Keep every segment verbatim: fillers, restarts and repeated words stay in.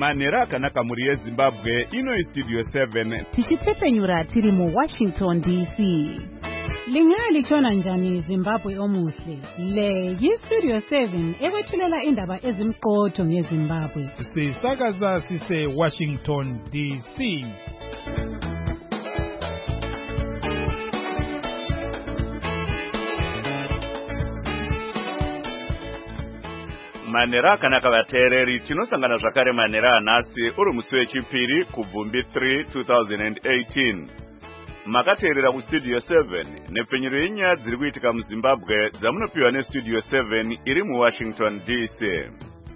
Manera kanaka muri yeZimbabwe ino istudio seven. Tichitsepenyura tiri mu Washington D C. Lingali chona njani Zimbabwe omuhle. Le yi Studio seven ekwethulela indaba ezimqotho ngeZimbabwe. Sisakaza sise Washington D C. Manera kanaka vateereri tinosangana zvakare manera anasi uri musi wechipiri kubvumbi three twenty eighteen. Makateerera kustudio seven nepfenyuro yenyaya dziri kuitika muZimbabwe dzamunopiwa nestudio seven iri muWashington D C.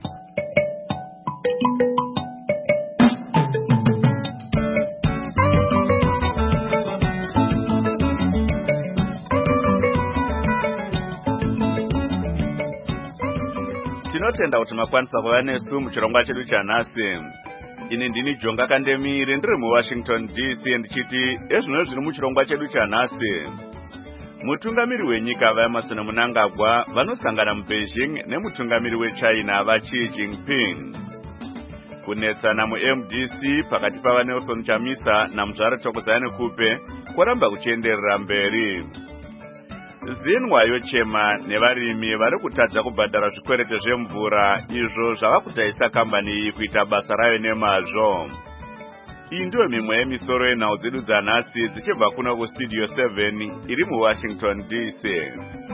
Tinotenda kuti makwanisa kuva nesu muchirongwa chedu chanhasi. Ini ndini Jonga Kandemire ndiri muWashington D C ndichiti ezvino zviri muchirongwa chedu chanhasi. Mutungamiri wenyika vaEmerson Mnangagwa vanosangana muBeijing nemutungamiri weChina vaXi Jinping. Kunetsana muM D C pakati pavaNelson Chamisa naMuzvare Thokozani Kupe kwaramba kuchienderera mberi. Zinwa yochema nevarimi vari kutadza kubhadhara zvikwerete zvemvura izvo zvava kutaisa kambani iyi kuita basa rayo nemazvo. Iyi ndiyo mimwe yemisoro yenhau dzedu dzanhasi dzichibva kuno kustudio seven iri muWashington D C.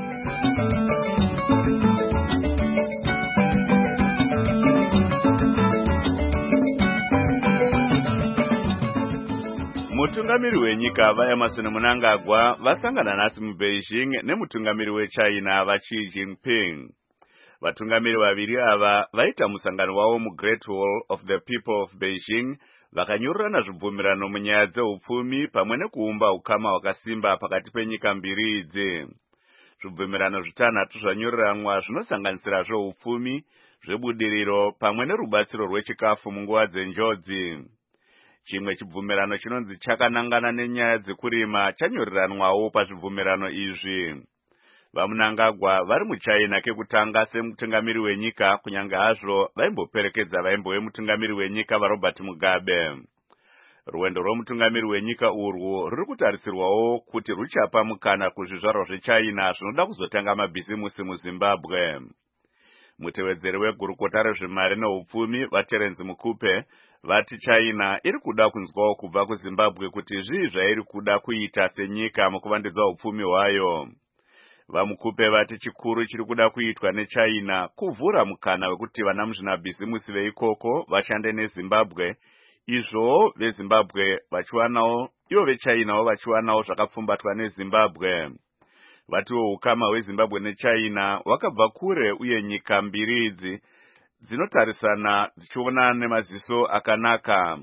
Mutungamiri wenyika vaEmerson Mnangagwa vasangana nhasi muBeijing nemutungamiri weChina vaXi Jinping. Vatungamiri vaviri ava vaita musangano wavo muGreat Hall of the People of Beijing vakanyorerana zvibvumirano munyaya dzeupfumi pamwe nekuumba ukama hwakasimba pakati penyika mbiri idzi. Zvibvumirano zvitanhatu zvanyoreranwa zvinosanganisira zveupfumi, zvebudiriro pamwe nerubatsiro rwechikafu munguva dzenjodzi. Chimwe chibvumirano chinonzi chakanangana nenyaya dzekurima chanyoreranwawo pazvibvumirano izvi. VaMnangagwa vari muChina kekutanga semutungamiri wenyika kunyange hazvo vaimboperekedza vaimbo vemutungamiri wenyika vaRobert Mugabe. Rwendo rwomutungamiri wenyika urwu ruri kutarisirwawo kuti ruchapa mukana kuzvizvarwa zveChina zvinoda kuzotanga mabhizimusi muZimbabwe. Mutevedzeri wegurukota rezvemari neupfumi vaTerence Mukupe vati China iri kuda kunzwawo kubva kuZimbabwe kuti zvii zvairi kuda kuita senyika mukuvandudza upfumi hwayo. VaMukupe vati chikuru chiri kuda kuitwa neChina kuvhura mukana wekuti vana muzvinabhizimusi veikoko vashande neZimbabwe, izvo veZimbabwe vachiwanawo ivo veChinawo vachiwanawo zvakapfumbatwa neZimbabwe. Vatiwo ukama hweZimbabwe neChina wakabva kure uye nyika mbiri idzi dzinotarisana dzichiona nemaziso akanaka.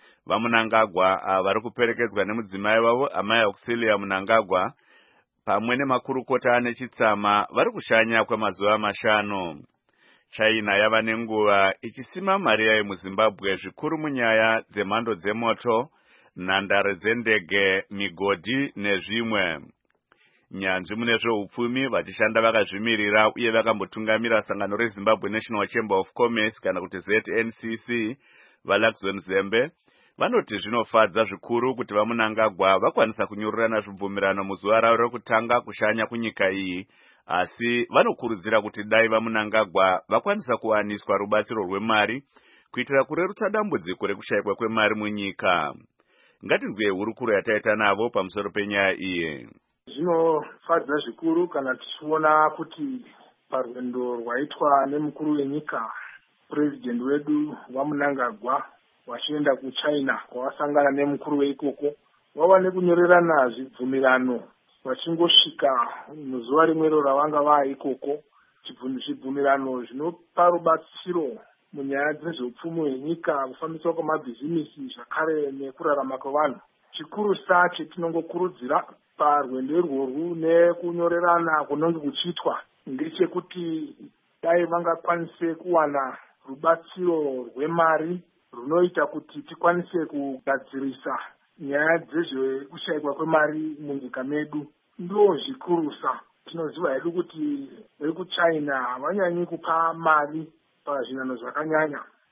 VaMnangagwa vari kuperekedzwa nemudzimai wavo amai Auxilia Mnangagwa pamwe nemakurukota nechitsama vari kushanya kwemazuva mashanu. China yava nenguva ichisima mari yayo muZimbabwe zvikuru munyaya dzemhando dzemoto, nhandare dzendege, migodhi nezvimwe. Nyanzvi mune zveupfumi vachishanda vakazvimirira uye vakambotungamira sangano reZimbabwe National Chamber of Commerce kana kuti Z N C C vaLaxon Zembe vanoti zvinofadza zvikuru kuti vaMnangagwa vakwanisa kunyorerana zvibvumirano muzuva ravo rekutanga kushanya kunyika iyi, asi vanokurudzira kuti dai vaMnangagwa vakwanisa kuwaniswa rubatsiro rwemari kuitira kurerutsa dambudziko rekushayikwa kwemari munyika. Ngatinzwe hurukuro yataita navo pamusoro penyaya iyi. Zvinofadza zvikuru kana tichiona kuti parwendo rwaitwa nemukuru wenyika president wedu vaMnangagwa vachienda kuChina kwavasangana nemukuru weikoko vava nekunyorerana zvibvumirano vachingosvika muzuva rimwero ravanga vaikoko. Zvibvumirano zvinopa rubatsiro munyaya dzezveupfumi hwenyika, kufambiswa kwemabhizimisi zvakare nekurarama kwevanhu. Chikuru sa chetinongokurudzira parwendo irworwu nekunyorerana kunonge kuchiitwa ngechekuti dai vangakwanise kuwana rubatsiro rwemari runoita kuti tikwanise kugadzirisa nyaya dzezvekushayikwa kwemari munyika medu. Ndo zvikurusa. Tinoziva hedu kuti vekuChina havanyanyi kupa mari pazvinano zvakanyanya.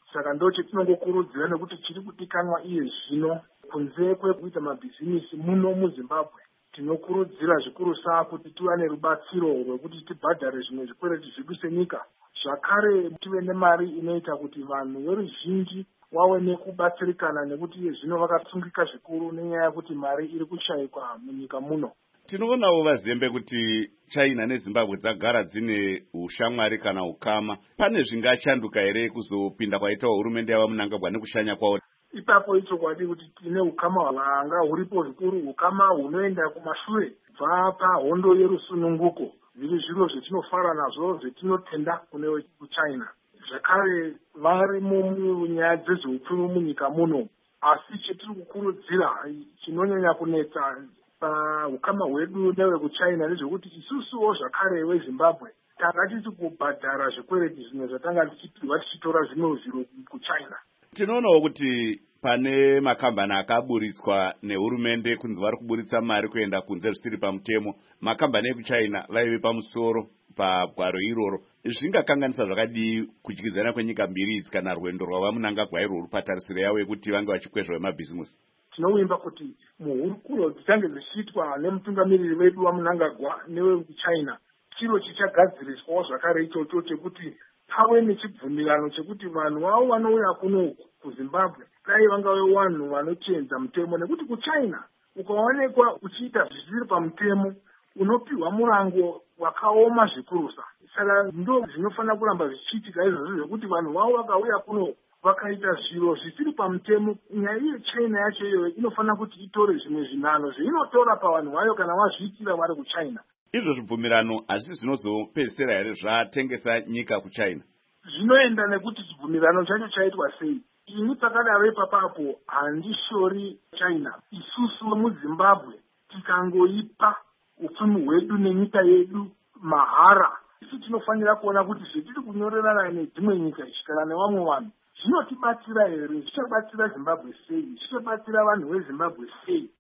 Saka ndo chetinongokurudzira nekuti chiri kutikanwa iye zvino kunze kwekuita mabhizinisi muno muZimbabwe. Tinokurudzira zvikuru saa kuti tive nerubatsiro rwekuti tibhadhare zvimwe zvikwereti zvedu senyika. Zvakare tive nemari inoita kuti vanhu veruzhinji wawe nekubatsirikana nekuti iye zvino vakasungika zvikuru nenyaya yekuti mari iri kushayikwa munyika muno. Tinoonawo vazembe kuti China neZimbabwe dzagara dzine ushamwari kana ukama. Pane zvingachanduka here kuzopinda kwaitawo hurumende yava Mnangagwa nekushanya kwawo? Ipapo icho kwadi kuti tine ukama hwanga huripo zvikuru, ukama hunoenda kumashure bva pahondo yerusununguko. Zviri zviro zvetinofara nazvo zvetinotenda kune kuChina. Zvakare vari munyaya dzezveupfumi munyika muno, asi chetiri kukurudzira chinonyanya kunetsa paukama hwedu newekuChina ndezvekuti isusuwo zvakare weZimbabwe tanga tisi kubhadhara zvikwereti zvimwe zvatanga tichipihwa tichitora zvimwe zviro kuChina. Tinoonawo kuti pane makambani akaburitswa nehurumende kunzi vari kuburitsa mari kuenda kunze zvisiri pamutemo. Makambani ekuChina vaive pamusoro pagwaro iroro. Zvingakanganisa zvakadii kudyidzana kwenyika mbiri idzi kana rwendo rwava Mnangagwa irwo rupatarisiro yavo yekuti vange vachikwezva vemabhizimusi? Tinovimba kuti muhurukuro dzichange dzichiitwa nemutungamiriri wedu waMnangagwa newekuChina, chiro chichagadziriswawo zvakare ichocho chekuti pave nechibvumirano chekuti vanhu vavo vanouya kuno kuZimbabwe dai vangave vanhu vanochenza mutemo, nekuti kuChina ukaonekwa uchiita zvisiri pamutemo unopiwa murango wakaoma zvikurusa. Saka ndo zvinofanira kuramba zvichiitika izvozvo zvekuti vanhu vavo vakauya kuno vakaita zviro zvisiri pamutemo, nyaya yeChina yacho iyoyo inofanira kuti itore zvimwe zvinano zveinotora pavanhu vayo kana vazviitira vari kuChina. Izvo zvibvumirano hazvisi zvinozopedzisira here zvatengesa nyika kuChina? Zvinoenda nekuti chibvumirano chacho chaitwa sei. Ini pakadaro ipapapo handishori China. Isusu muZimbabwe tikangoipa upfumi hwedu nenyika yedu mahara, isu tinofanira kuona kuti zvetiri kunyorerana nedzimwe nyika kana nevamwe vanhu zvinotibatsira here, zvichabatsira Zimbabwe sei, zvichabatsira vanhu veZimbabwe sei.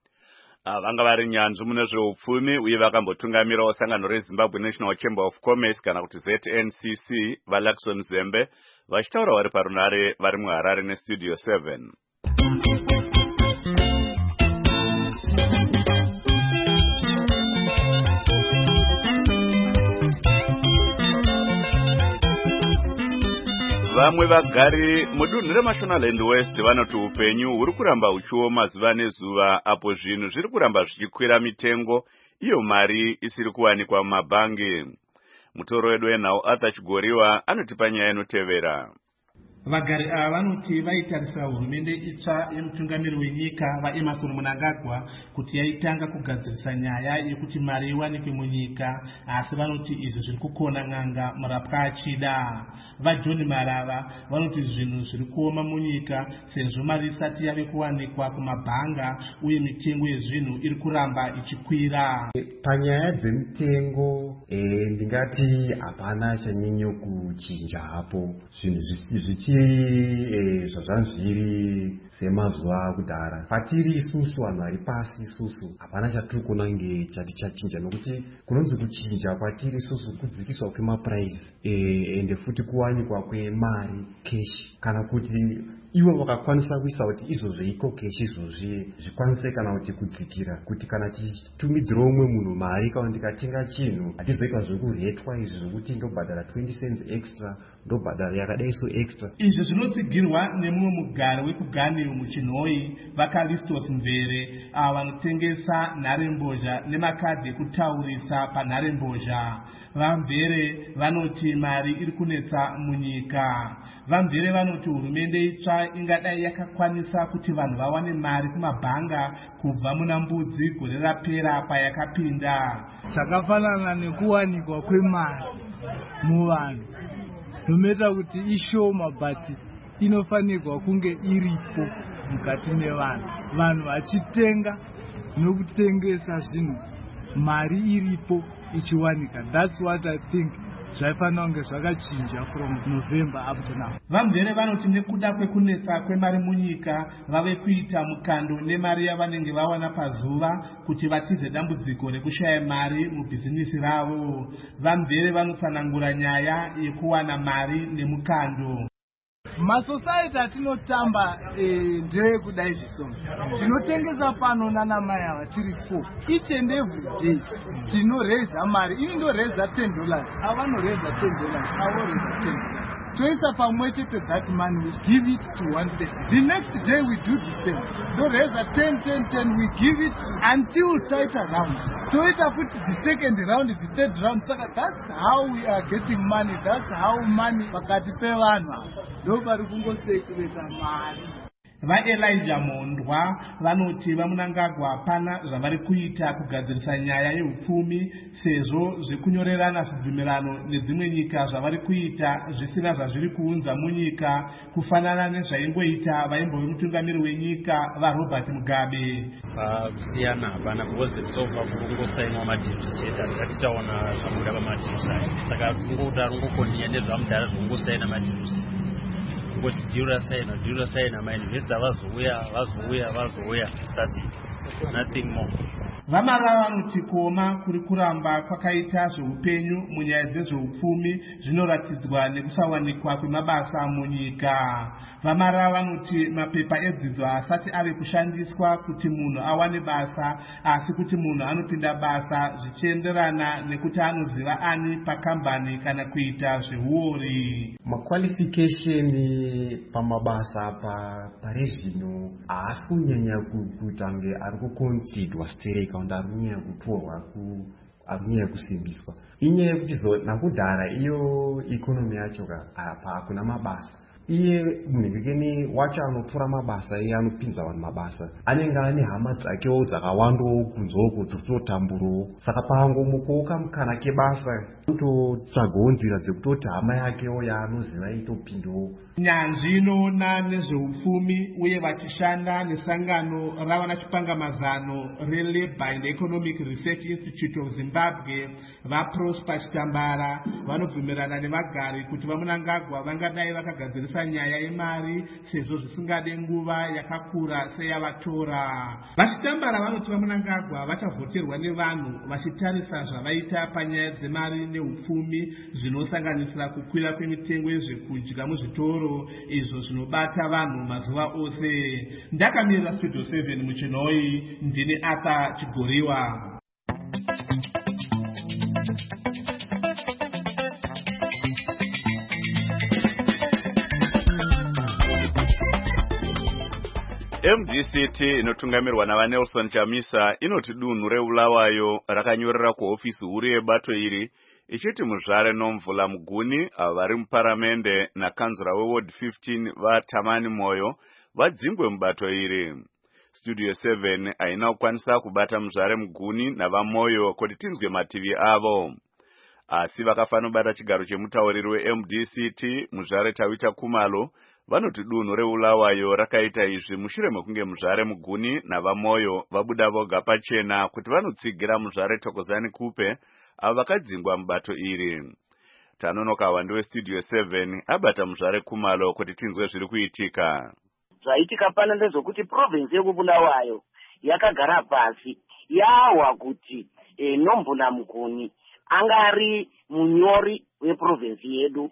Vanga vari nyanzvi mune zveupfumi uye vakambotungamirawo sangano reZimbabwe National Chamber of Commerce kana kuti Z N C C vaLaxon Zembe vachitaura vari parunare vari muHarare neStudio seven. Vamwe vagari mudunhu reMashonaland West vanoti upenyu huri kuramba huchioma zuva nezuva apo zvinhu zviri kuramba zvichikwira mitengo, iyo mari isiri kuwanikwa mumabhangi. Mutoro wedu wenhau Arthur Chigoriwa anotipa nyaya inotevera. Vagari ava vanoti vaitarisira hurumende itsva yemutungamiri wenyika vaEmmerson Mnangagwa kuti yaitanga kugadzirisa nyaya yekuti mari iwanikwe munyika, asi vanoti izvo zviri kukona n'anga murapwa achida. VaJohn Marava vanoti zvinhu zviri kuoma munyika sezvo mari isati yave kuwanikwa kumabhanga uye mitengo yezvinhu iri kuramba ichikwira. Panyaya dzemitengo eh, ndingati hapana chanyanya kuchinja hapo. Zvinhu zvichi Eh, zvazvanzviri semazuva kudhara. Patiri isusu vanhu vari pasi isusu hapana chatiri kuona nge chati chachinja, nokuti kunonzi kuchinja kwatiri isusu kudzikiswa kwemapuraisi eh, ende futi kuwanikwa kwemari cash, kana kuti ivo vakakwanisa kuisa kuti izvo zveiko cash izvozvi zvikwanise kana kuti kudzikira, kuti kana tichitumidzira umwe munhu mari kana ndikatenga chinhu hatizoita zvekuretwa izvi zvokuti ndobhadhara twenty cents extra ndobhadhara yakadai so extra. Izvo zvinotsigirwa nemumwe mugari wekuGanewu muChinhoi vaKalistos Mvere ava vanotengesa nharembozha nemakadhi ekutaurisa panharembozha. VaMvere vanoti mari iri kunetsa munyika. VaMvere vanoti hurumende itsva ingadai yakakwanisa kuti vanhu vawane mari kumabhanga kubva muna mbudzi gore rapera payakapinda. Zvakafanana nekuwanikwa kwemari muvanhu nomeita kuti ishoma but inofanirwa kunge iripo mukati mevanhu, vanhu vachitenga nokutengesa zvinhu mari iripo ichiwanika. That's what I think zvaifanira kunge zvakachinja from November up to now. VaMvere vanoti nekuda kwekunetsa kwemari munyika vave kuita mukando nemari yavanenge vawana pazuva kuti vatize dambudziko rekushaya mari mubhizinisi ravo. VaMvere vanotsanangura nyaya yekuwana mari nemukando. masociety atinotamba ndeye kudai zvisongo tinotengesa pano nana mai ava tiri four each and every day tinoreza mari ini ndoreza ten dollars avanoreza ten dollars avoreza ten dollars toisa pamwe chete that money we give it to one person. The next day we do the same. Ndoreza ten ten ten we give it until tighter round. Toita put the second round, the third round. Saka that's how we are getting money. That's how money pakati pevanhu. Nobody kungosei kuleta mari. VaElijah Mondwa vanoti vaMunangagwa hapana zvavari kuita kugadzirisa nyaya yeupfumi sezvo zvekunyorerana zvibvumirano nedzimwe nyika zvavari kuita zvisina zvazviri kuunza munyika kufanana nezvaingoita vaimbove mutungamiri wenyika vaRobert Mugabe. Kusiyana hapana because so far kungosainwa madhirisi chete hatisati taona zvamuda pamadhirisi aya. Saka kungota rungokondinya nezvamudhara zvokungosaina madhirisi. Kuti dura saina dura saina mainvesti vazouya vazouya vazouya that's it, nothing more. Vamara vanoti kuoma kuri kuramba kwakaita zveupenyu munyaya dzezveupfumi zvinoratidzwa nekusawanikwa kwemabasa munyika. Vamara vanoti mapepa edzidzo haasati ave kushandiswa kuti munhu awane basa, asi kuti munhu anopinda basa zvichienderana nekuti anoziva ani pakambani kana kuita zveuori. Maqualification pamabasa pa pare zvino haasi kunyanya kuita kunge ari kuconsiderwa stereka kuti ari kunyanya kutorwa ku ari kunyanya kusimbiswa. Inyaya yekuti nakudhara iyo ikonomi yacho apa hakuna mabasa. Iye munhukeni wacho anotora mabasa iye anopinza vanhu mabasa anenge ane hama dzakewo dzakawandawo kunzoko dzekutotamburawo. Saka pangomukawo kamukana kebasa kutotsvagawo nzira dzekutoti hama yakewo yaanoziva itopindawo. Nyanzvi inoona nezveupfumi uye vachishanda nesangano ravana chipangamazano reLabour and Economic Research Institute of Zimbabwe vaProsper Chitambara vanobvumirana nevagari kuti vaMunangagwa vangadai vakagadzirisa nyaya yemari sezvo zvisingade nguva yakakura seyavatora. VaChitambara vanoti vaMunangagwa vachavhoterwa nevanhu vachitarisa zvavaita panyaya dzemari neupfumi zvinosanganisira kukwira kwemitengo yezvekudya muzvitoro izvo zvinobata vanhu mazuva ose. Ndakamirira Studio seven muchinoi, ndini Arthur Chigoriwa. M D C T inotungamirwa navaNelson Chamisa inoti dunhu reBulawayo rakanyorera kuhofisi huru yebato iri ichiti muzvare Nomvula Muguni vari muparamende nakanzura weWard fifteen vaTamani Moyo vadzingwe mubato iri. Studio seven haina kukwanisa kubata muzvare Muguni navaMoyo kuti tinzwe mativi avo. Asi vakafanobata chigaro chemutauriri weM D C T muzvare Tawita Kumalo vanoti dunhu reBulawayo rakaita izvi mushure mekunge muzvare Muguni navaMoyo vabuda voga pachena kuti vanotsigira muzvare Thokozani Kupe avo vakadzingwa mubato iri. Tanonoka wandi weStudio seven abata muzvare Kumalo kuti tinzwe zviri kuitika. Zvaitika pana ndezvokuti province yeBulawayo yakagara pasi yawa kuti e, Nomvula Muguni angari munyori weprovince yedu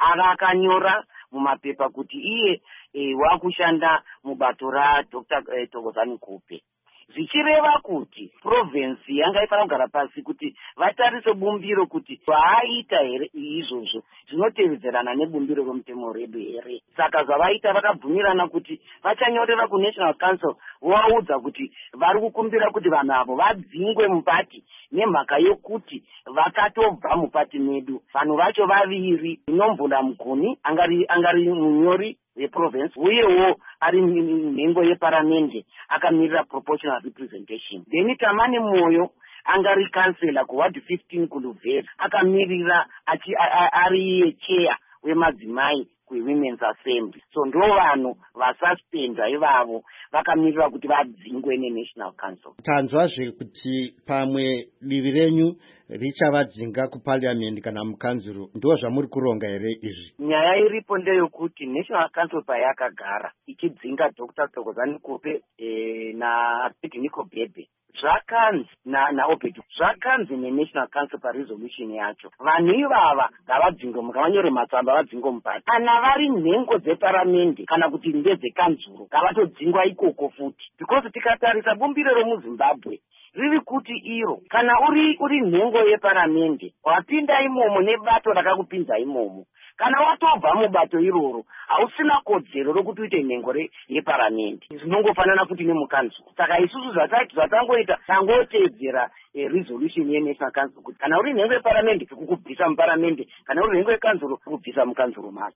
akanyora mumapepa kuti iye e, wakushanda mubato raDr e, Thokozani Kupe. Zvichireva kuti province yanga ifana kugara pasi kuti vatarise bumbiro kuti vaaita here izvozvo zvinotevedzerana nebumbiro romutemo redu here. Saka zvavaita vakabvumirana kuti vachanyorera kuNational Council vovaudza kuti vari kukumbira kuti vanhu avo vadzingwe mupati nemhaka yokuti vakatobva mupati medu. Vanhu vacho vaviri, Nomvula Muguni angari angari munyori weprovince uyewo ari nhengo yeparamende akamirira proportional representation. Then Tamani Moyo angari kansela kuWard fifteen kuLuvera akamirira achi ari chair wemadzimai kuWomen's Assembly. So ndo vanhu vasuspenda ivavo vakamirira kuti vadzingwe neNational Council. Tanzwazve kuti pamwe divi renyu richavadzinga kuparliament kana mukanzuru. Ndo zvamuri kuronga here izvi? Nyaya iripo ndeyokuti National Council payakagara ichidzinga Doctor Thokozani Kupe e, na Nico Bebe zvakanzi na naopetu zvakanzi neNational Council paresolution yacho vanhu ivava ngavadzingo mukavanyore matsamba vadzingo mubhati kana vari nhengo dzeparamende kana kuti ndedzekanzuro ngavatodzingwa ikoko futi, because tikatarisa bumbiro remuZimbabwe riri kuti iro kana uri uri nhengo yeparamende wapinda imomo nebato rakakupinza imomo, kana watobva mubato iroro hausina kodzero rokuti uite nhengo yeparamende. Zvinongofanana futi nemukanzuro. Saka isusu zvatangoita tangoteedzera eh, resolution yeNational Council kuti kana uri nhengo yeparamende kukubvisa muparamende, kana uri nhengo yekanzuro kukubvisa mukanzuro macho.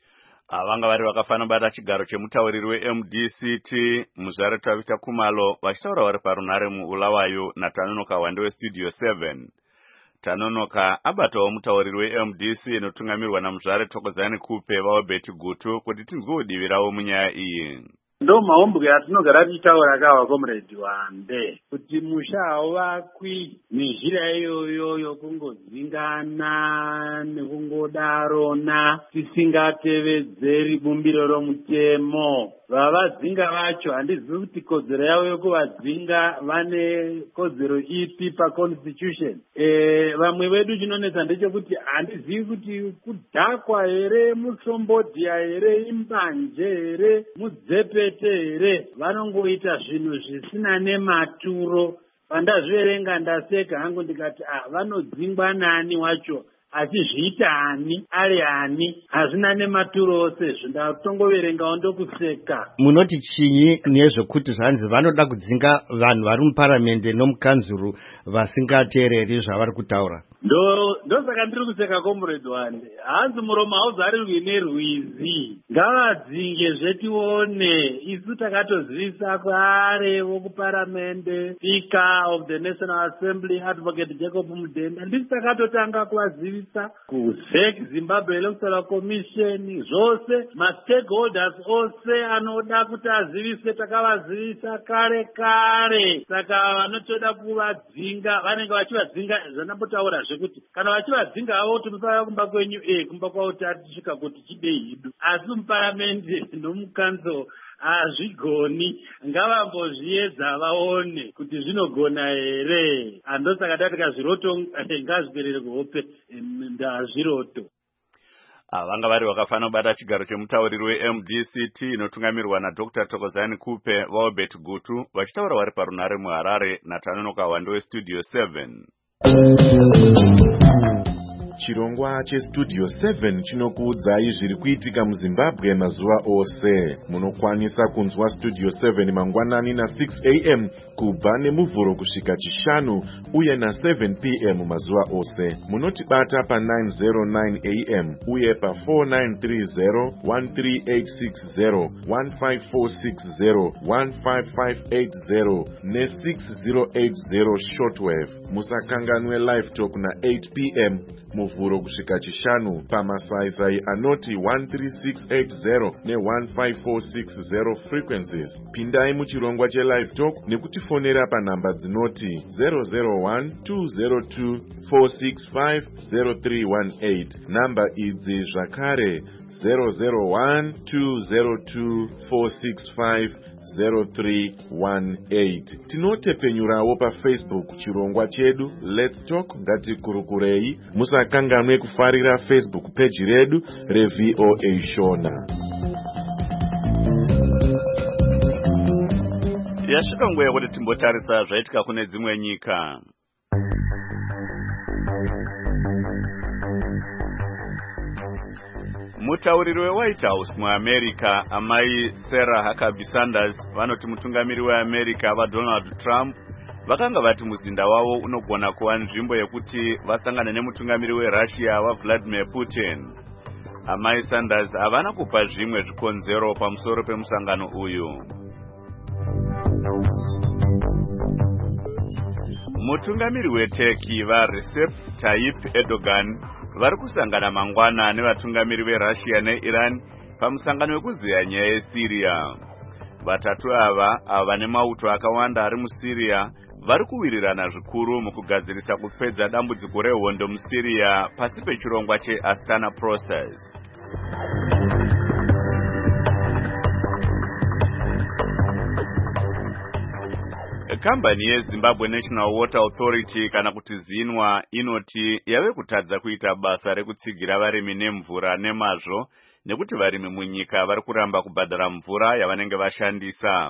Vanga vari vakafana bata chigaro chemutauriri weM D C T Muzare Tavita Kumalo vachitaura vari parunare muUlawayo naTanonoka Wande weStudio seven. Tanonoka abatawo mutauriri weM D C inotungamirwa naMuzare Thokozani Kupe vaWabeti Gutu kuti tinzwewo divi ravo munyaya iyi. Ndo maombwe atinogara tichitaura kawa comrade Wande kuti musha havakwi nezhira iyoyo yokungodzingana nekungodarona tisingatevedzeri bumbiro romutemo. Vavadzinga vacho handizivi kuti kodzero yavo yokuvadzinga vane kodzero ipi paconstitution. E, vamwe vedu chinonetsa ndechekuti handizivi kuti kudhakwa here, musombodhya here, imbanje here, mudzepete here, vanongoita zvinhu zvisina nematuro. Pandazviverenga ndaseka hangu ndikati ah, vanodzingwa nani wacho achizviita ani ari ani hazvina nematuro ose zvindatongoverengawo ndokuseka. Munoti chinyi nezvokuti zvanzi vanoda kudzinga vanhu vari muparamende nomukanzuru vasingateereri zvavari kutaura? Ndo ndosaka ndiri kuseka comrade Wande. Hanzi muromo hauzarirwi nerwizi. Ngavadzinge zvetione. Isu takatozivisa kwaare vokuparamende Speaker of the National Assembly Advocate Jacob Mudenda. Ndisi takatotanga kuvazivisa kuZEC Zimbabwe Electoral Commission zvose ma-stakeholders ose anoda kuti azivise takavazivisa kare kare. Saka vanotoda kuvadzinga vanenge vachivadzinga zvanambotaura zvekuti kana vachivadzinga havo kuti musauya kumba kwenyu eh kumba kwavo tatisvika kuti chidei hidu, asi muparamende nomukanzo hazvigoni. Ngavambozviedza vaone kuti zvinogona here. Andosaka tati kazviroto ngazviperere kuhope ndazviroto. Vanga vari vakafana kubata chigaro chemutauriri weM D C T inotungamirwa naDr Thokozani Kupe vaWabeti Gutu vachitaura vari parunare muHarare naTanonoka Wande weStudio seven. Chirongwa cheStudio seven chinokuudzai zviri kuitika muZimbabwe mazuva ose. Munokwanisa kunzwa Studio seven mangwanani na six a m kubva nemuvhuro kusvika chishanu uye na seven p m mazuva ose. Munotibata pa nine oh nine a m uye pa four nine three zero, one three eight six zero, one five four six zero, one five five eight zero ne six zero eight zero shortwave. Musakanganwe live talk na eight p m muvhuro kusvika chishanu pamasaisai anoti one three six eight zero ne one five four six zero frequencies. Pindai muchirongwa chelive talk nekutifonera panhamba dzinoti zero zero one, two zero two, four six five, zero three one eight. Namba idzi zvakare zero zero one, two zero two, four six five, zero three one eight. Tinotepenyurawo pa Facebook chirongwa chedu Let's Talk ngatikurukurei. Musakanganwe kufarira Facebook page redu reV O A Shona. Yasvika nguva yekuti timbotarisa zvaitika kune dzimwe nyika. Mutauriri weWhite House muAmerica amai Sarah Huckabee Sanders vanoti mutungamiri weAmerica vaDonald Trump vakanga vati muzinda wavo unogona kuva nzvimbo yekuti vasangane nemutungamiri weRussia vaVladimir Putin. Amai Sanders havana kupa zvimwe zvikonzero pamusoro pemusangano uyu. Mutungamiri weTurkey vaRecep Tayyip Erdogan vari kusangana mangwana nevatungamiri veRussia neIran pamusangano wekuzeya nyaya yeSyria. Vatatu ava ava vane mauto akawanda ari muSyria vari kuwirirana zvikuru mukugadzirisa kupedza dambudziko rehondo muSyria pasi pechirongwa cheAstana Process. Kambani yeZimbabwe National Water Authority kana kuti ZINWA inoti yave kutadza kuita basa rekutsigira varimi nemvura nemazvo nekuti varimi munyika vari kuramba kubhadhara mvura yavanenge vashandisa.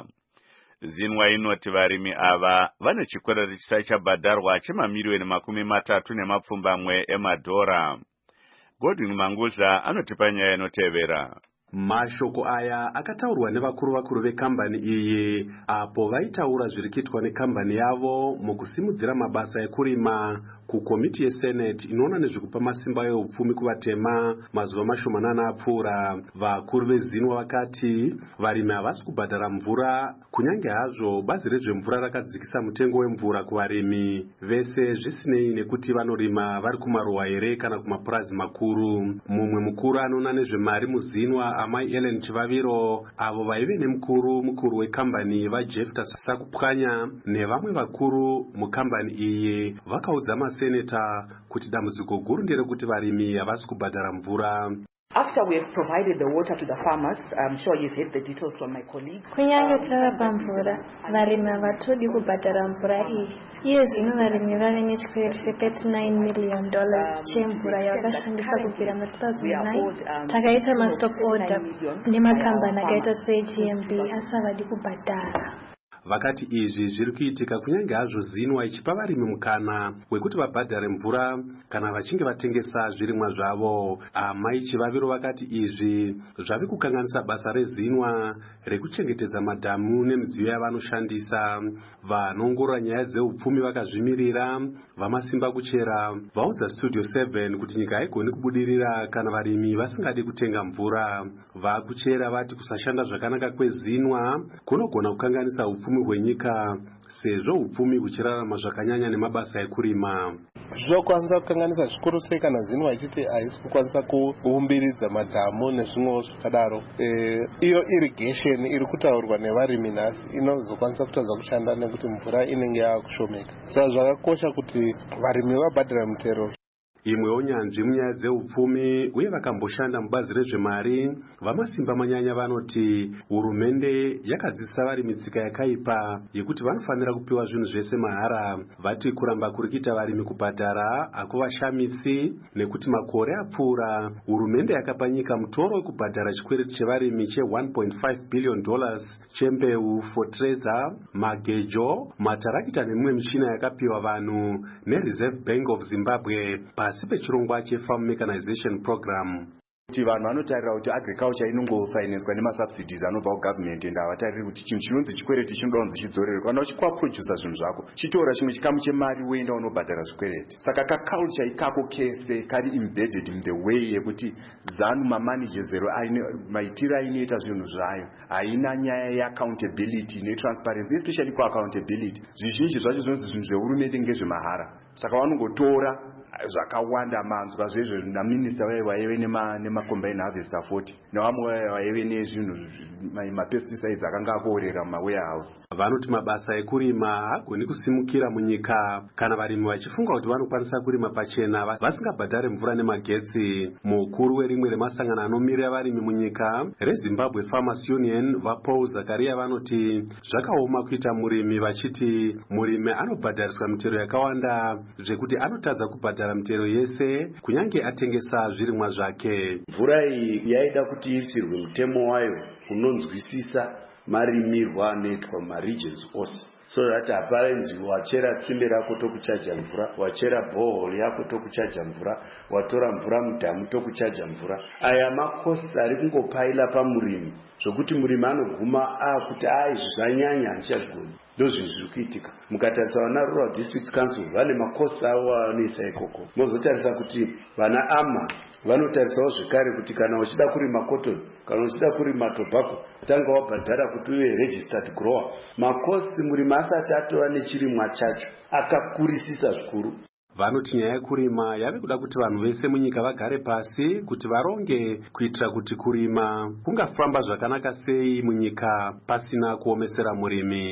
ZINWA inoti varimi ava vane chikwereti chisati chabhadharwa chemamiliyoni makumi matatu nemapfumbamwe emadhora. Godwin Manguzha anotipa nyaya inotevera. Mashoko aya akataurwa nevakuru vakuru vekambani iyi apo vaitaura zviri kuitwa nekambani yavo mukusimudzira mabasa ekurima kukomiti yeSenate inoona nezvekupa masimba eupfumi kuvatema mazuva mashomanana apfuura. Vakuru veZINWA vakati varimi havasi kubhadhara mvura kunyange hazvo bazi rezvemvura rakadzikisa mutengo wemvura kuvarimi vese zvisinei nekuti vanorima vari kumaruwa here kana kumapurazi makuru. Mumwe mukuru anoona nezvemari muZINWA Amai Ellen Chivaviro avo vaive nemukuru mukuru wekambani vaJefta Sakupwanya nevamwe vakuru mukambani iyi vakaudza maseneta kuti dambudziko guru nderekuti varimi havasi kubhadhara mvura. After we have provided the water to the farmers, I'm sure you've heard the details from my colleagues. Kunyange tavapa mvura, varimi havatodi kubhadhara mvura iyi. Iye zvino varimi vave nechikwereti che-thirty-nine million dollars chemvura yavakashandisa kubvira mu-two thousand nine. Takaita ma-stop order nemakambani akaita se-G M B asi havadi kubhadhara. Vakati izvi zviri kuitika kunyange hazvo ZINWA ichipa varimi mukana wekuti vabhadhare mvura kana vachinge vatengesa zvirimwa zvavo. Amai Chivaviro vakati izvi zvave kukanganisa basa reZINWA rekuchengetedza madhamu nemidziyo yavanoshandisa. Vanoongorora nyaya dzeupfumi vakazvimirira vamasimba kuchera vaudza Studio seven kuti nyika haigoni kubudirira kana varimi vasingadi kutenga mvura. Vakuchera vati kusashanda zvakanaka kweZINWA kunogona kukanganisa upfumi hwenyika sezvo upfumi huchirarama zvakanyanya nemabasa ekurima. Zvinokwanisa kukanganisa zvikuru sei kana ZINWA ichiti haisi kukwanisa kuumbiridza madhamu nezvimwewo zvakadaro. Iyo irrigation iri kutaurwa nevarimi nhasi inozokwanisa kutadza kushanda nekuti mvura inenge yakushomeka. Saka zvakakosha kuti varimi vabhadhare mutero. Imwewo nyanzvi munyaya dzeupfumi uye vakamboshanda mubazi rezvemari vamasimba manyanya vanoti hurumende yakadzidzisa varimi tsika yakaipa yekuti vanofanira kupiwa zvinhu zvese mahara. Vati kuramba kuri kuita varimi kubhadhara hakuvashamisi nekuti makore apfuura hurumende yakapa nyika mutoro wekubhadhara chikwereti chevarimi che-one point five billion dollars chembeu, fotreza, magejo, matarakita nemimwe michina yakapiwa vanhu neReserve Bank of Zimbabwe pasi pechirongwa cheFarm Mechanization Program. Kuti vanhu vanotarira kuti agriculture inongofinanswa nemasubsidies anobva kugovernment ende havatariri kuti chinhu chinonzi chikwereti chinoda kunzi chidzorerwe. Kana uchikwaprodusa zvinhu zvako chitora chimwe chikamu chemari woenda unobhadhara zvikwereti. Saka kaculture ikako kese kari embedded in the way yekuti ZANU mamanagezero maitiro ainoita zvinhu zvayo haina nyaya yeaccountability netransparency, especially kuaccountability. Zvizhinji zvacho zvinonzi zvinhu zvehurumende ngezvemahara. Saka vanongotora zvakawanda manzwa zvezvo naminista waive nemacombine harvester forty nevamwe vaive nezvinhu mapesticides akanga akoorera mumawarehouse. Vanoti mabasa ekurima hagoni kusimukira munyika kana varimi vachifunga kuti vanokwanisa kurima pachena vasingabhadhare mvura nemagetsi. Mukuru werimwe remasangano anomirira varimi munyika reZimbabwe Farmers Union vaPaul Zakaria vanoti zvakaoma kuita murimi vachiti murimi anobhadhariswa mitero yakawanda zvekuti anotadza kubhadhara mitero yese kunyange atengesa zvirimwa zvake. Mvura iyi yaida kuti iisirwe mutemo wayo unonzwisisa marimirwa anoitwa maregions ose, so that hapaenzi wachera tsime rako tokuchaja mvura, wachera borehole yako tokuchaja mvura, watora mvura mudhamu tokuchaja mvura. Aya makosi ari kungopaila pamurimi zvokuti murimi anoguma akuti a izvi zvanyanya handichazvigoni. Ndo zvinhu zviri kuitika. Mukatarisa vana Rural District Council vane makosi avo vanoisa ikoko. Mozotarisa kuti vana ama vanotarisawo zvekare kuti kana uchida kurima cotton kana uchida kurima tobacco tanga wabhadhara kuti uve registered grower. Makosi murimi asati atova nechirimwa chacho akakurisisa zvikuru. Vanoti nyaya yekurima yave kuda kuti vanhu vese munyika vagare pasi kuti varonge kuitira kuti kurima kungafamba zvakanaka sei munyika pasina kuomesera murimi.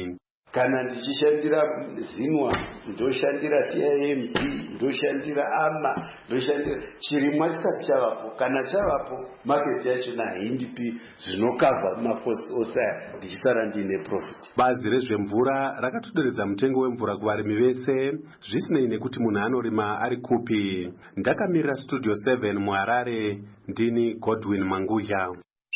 kana ndichishandira zinwa ndoshandira T I M D ndoshandira ama ndoshandira chirimwa chisati chavapo kana chavapo market yacho haindipi zvinokavha makosi ose ndichisara ndine profit. Bazi rezvemvura rakatoderedza mutengo wemvura kuvarimi vese zvisinei nekuti munhu anorima ari kupi. Ndakamirira Studio seven muHarare, ndini Godwin Manguya.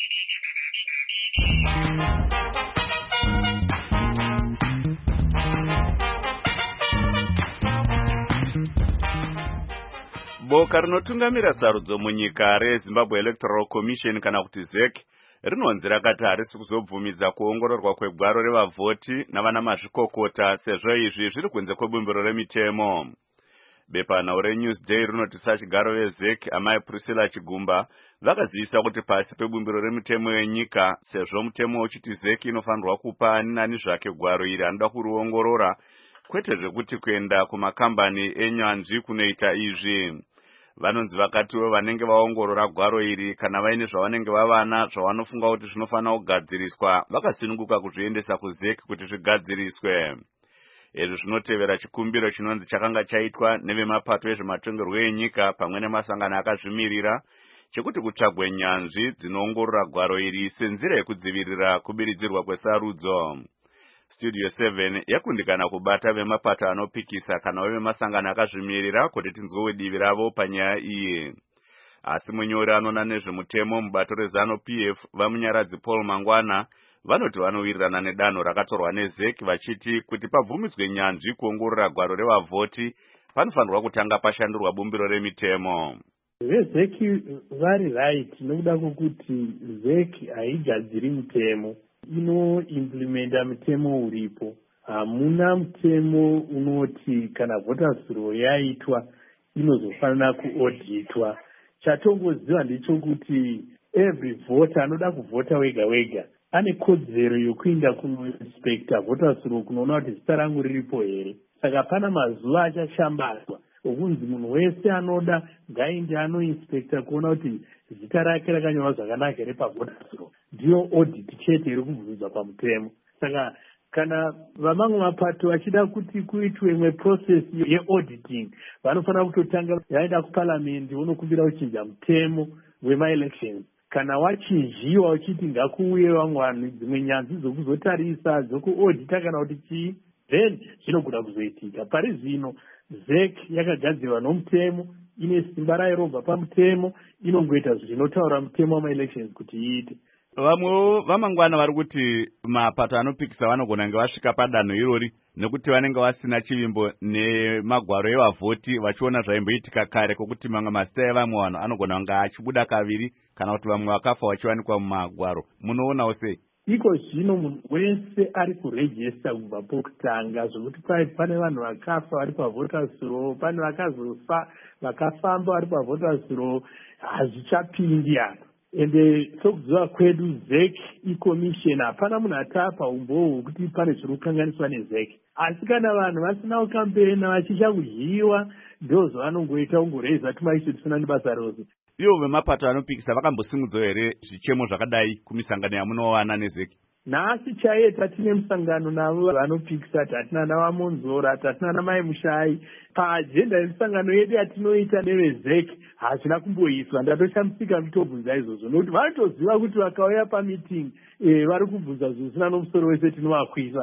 Boka rinotungamira sarudzo munyika reZimbabwe Electoral Commission kana kuti Z E C rinonzi rakati harisi kuzobvumidza kuongororwa kwegwaro revavhoti navana mazvikokota sezvo izvi zviri kunze kwebumbiro remitemo. Bepanhau reNewsday rinoti sachigaro veZ E C amai Priscilla Chigumba vakazivisa kuti pasi pebumbiro remitemo yenyika sezvo mutemo uchiti Z E C inofanirwa kupa ani nani zvake gwaro iri anoda kuriongorora kwete zvekuti kuenda kumakambani enyanzvi kunoita izvi. Vanonzi vakatiwo vanenge vaongorora gwaro iri kana vaine zvavanenge vavana zvavanofunga kuti zvinofanira kugadziriswa vakasununguka kuzviendesa kuZ E C kuti zvigadziriswe. Izvi zvinotevera chikumbiro chinonzi chakanga chaitwa nevemapato ezvematongerwo enyika pamwe nemasangano akazvimirira chekuti kutsvagwe nyanzvi dzinoongorora gwaro iri senzira yekudzivirira kubiridzirwa kwesarudzo. Studio seven yakundikana kubata vemapato anopikisa kana vemasangano akazvimirira kuti tinzwe divi ravo panyaya iyi. Asi munyori anona nezvemutemo mubato reZanu P F vamunyaradzi Paul Mangwana vanoti vanowirirana nedanho rakatorwa neZ E C vachiti kuti pabvumidzwe nyanzvi kuongorora gwaro revavhoti panofanirwa kutanga pashandurwa bumbiro remitemo. VeZ E C vari right nokuda kwokuti Z E C haigadziri mutemo, inoimplementa mutemo uripo. Hamuna mutemo unoti kana voters roll yaitwa inozofanira kuauditwa. Chatongoziva ndechekuti every voter anoda kuvhota wega wega ane kodzero yokuenda kunoinspecta voters roll kunoona kuti zita rangu riripo here. Saka pana mazuva achashambadzwa okunzi munhu wese anoda ngaende anoinspecta kuona kuti zita rake rakanyorwa zvakanaka here pavoters roll. Ndiyo audit chete iri kubvunzwa pamutemo. Saka kana vamamwe mapato vachida kuti kuitwe imwe process yeauditing vanofanira kutotanga vaenda kuparliament vonokumbira kuchinja mutemo wema-elections. Kana wachinjiwa uchiti ngakuuye vamwe vanhu dzimwe nyanzvi dzokuzotarisa dzokuaudita kana kuti chii, then zvinogona kuzoitika. Pari zvino Z E C yakagadzirwa nomutemo, ine simba rayo robva pamutemo, inongoita zvinotaura mutemo wama-elections kuti iite. Vamwewo vamangwana vari kuti mapato anopikisa vanogona kunge vasvika padanho irori nekuti vanenge vasina chivimbo nemagwaro evavhoti vachiona zvaimboitika kare kwokuti mamwe mazita evamwe vanhu anogona kunge achibuda kaviri kana kuti vamwe vakafa vachiwanikwa mumagwaro. Munoonawo sei? Iko zvino munhu wese ari kurejista kubva pokutanga zvokuti pane vanhu vakafa vari pavoters roll, pane vakazofa vakafamba vari pavoters roll, hazvichapindi apa. Ende sokuziva kwedu Z E C iCommission hapana munhu atapa umbowo hwekuti pane zviri kukanganiswa neZ E C. Asi kana vanhu vasina kukambena vachisha kudyiwa ndozvavanongoita kungoreza tumaisho tisina nebasa rose. Ivo vemapato anopikisa vakambosimudzawo here zvichemo zvakadai kumisangano yamunowana neZ E C? Nhasi chaiye tatine musangano navo vanopikisa, tatina navamonzora, tatina namai Mushai. Paajenda yemisangano yedu yatinoita neveZ E C hazvina kumboiswa. Ndatoshamisika nditobvunza izvozvo nokuti vanotoziva kuti vakauya pamiting e, vari kubvunza zvisina nomusoro wese tinovakwisa.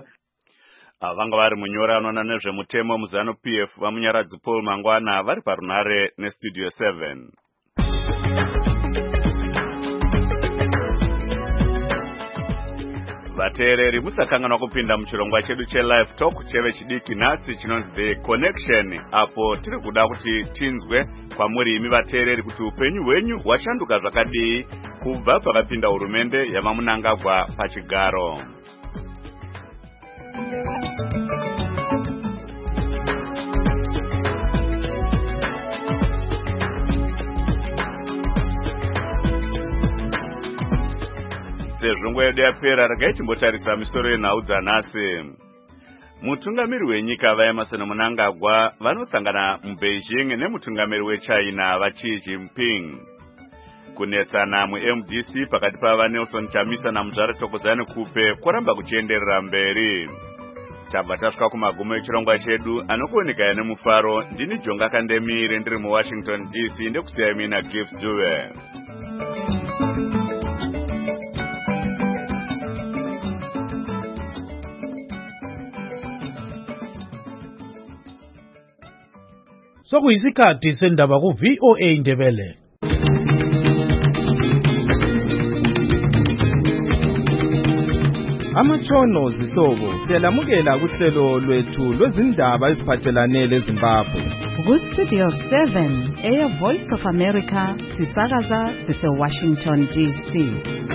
Vanga vari munyori anoona nezvemutemo muZanu P F vamunyaradzi Paul Mangwana vari parunare neStudio seven. Vateereri musakanganwa kupinda muchirongwa chedu chelive talk cheve chidiki nhasi chinonzi The Connection, apo tiri kuda kuti tinzwe kwamuri imi vateereri kuti upenyu hwenyu hwashanduka zvakadii kubva pakapinda hurumende yamamunangagwa pachigaro. Sezvo nguva yedu yapera regai timbotarisa misoro yenhau dzanhasi. Mutungamiri wenyika vaEmmerson Mnangagwa vanosangana muBeijing nemutungamiri weChina vaXi Jinping. Kunetsana muM D C pakati pava Nelson Chamisa naMuzvare Thokozani Kupe kwaramba kuchienderera mberi. tabva tasvika kumagumo echirongwa chedu anokuonekaya nemufaro. Ndini Jonga Kandemire ndiri muWashington D C ndekusiyai mina Gift Dube. Sokuyisikhathi sendaba ku V O A Ndebele. Amatshono zihlobo siyalamukela kuhlelo lwethu lwezindaba eziphathelane leZimbabwe. Ku Studio seven, Air Voice of America, sisakaza sise Washington D C.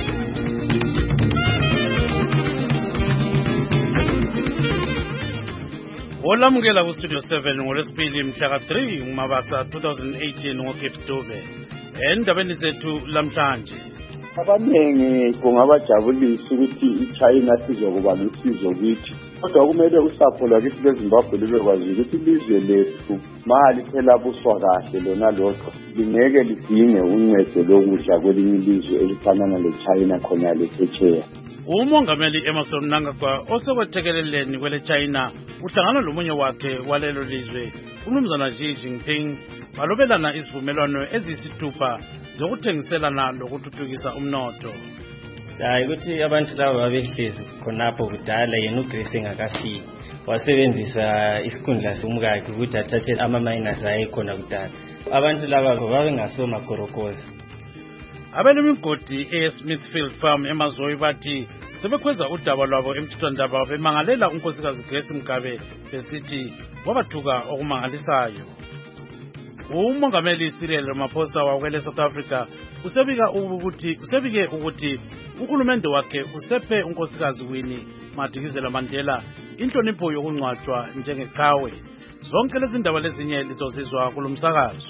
Olamukela ku Studio seven ngolwesibili mhla ka three uMabasa twenty eighteen ngoCape Stove. Endabeni zethu lamhlanje. Abanengi kungabajabulisa ukuthi iChina sizokuba lusizo kithi. Kodwa kumele usapho lwakithi leZimbabwe libekwazi ukuthi ilizwe lethu mali phela buswa kahle lona lokho lingeke lidinge uncedo lokudla kwelinye ilizwe elifanana leChina khona lephetsheya. Umongameli Emmerson Mnangagwa osekwethekeleleni kwele China uhlangana lomunye wakhe walelo lizwe uMnumzana Xi Jinping balobelana isivumelwano ezisithupha zokuthengiselana lokuthuthukisa umnotho. Hayi ukuthi abantu laba babehlezi khonapho kudala yena uGrace engakafiki wasebenzisa isikhundla somkakhe ukuthi athathe ama-miners ayekhona kudala. Abantu laba babengasoma gorokoza. Abelemigodi eSmithfield Farm eMazoyi bathi sebekhweza udaba lwabo emthethwandaba bemangalela unkosikazi Grace Mugabe besithi wabathuka okumangalisayo. Umongameli Cyril Ramaphosa wakwele South Africa usebika ukuthi usebike ukuthi uhulumende wakhe usephe unkosikazi Winnie Madikizela Mandela inhlonipho yokungcwatshwa njengeqhawe. Zonke lezi ndaba lezinye lizozizwa kulomsakazo.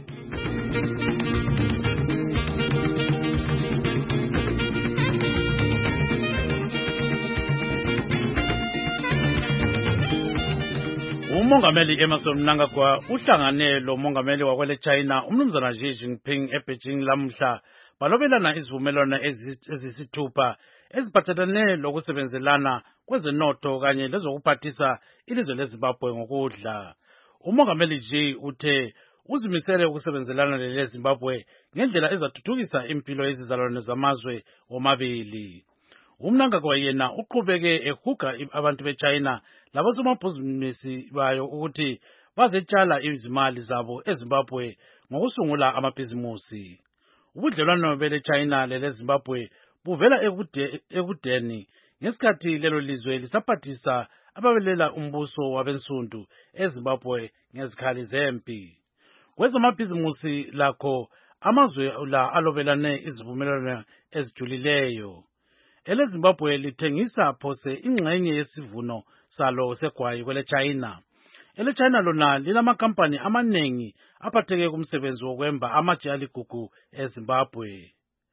Umongameli Emmerson Mnangagwa uhlangane lo mongameli wakwele China uMnumzana Xi Jinping eBeijing lamhla balobelana isivumelwano ezisithupha eziphathelane lokusebenzelana kwezenotho kanye lezokuphathisa ilizwe leZimbabwe ngokudla. Umongameli Xi uthe uzimisele ukusebenzelana leZimbabwe ngendlela ezathuthukisa impilo yezizalwane zamazwe omabili. uMnangagwa yena uqhubeke ehuga abantu beChina labosomabhizinisi bayo ukuthi bazetshala izimali zabo eZimbabwe ngokusungula amabhizimusi. Ubudlelwano bele China lele Zimbabwe buvela ekudeni ngesikhathi lelo lizwe lisaphathisa ababelela umbuso wabensundu eZimbabwe ngezikhali zempi. Kwezamabhizimusi lakho amazwe la alobelane izivumelwano ezijulileyo. Ele Zimbabwe lithengisa phose ingxenye yesivuno salo segwayi kwele China. Ele China lona linamakampani amanengi aphatheke kumsebenzi wokwemba amatshe aligugu eZimbabwe.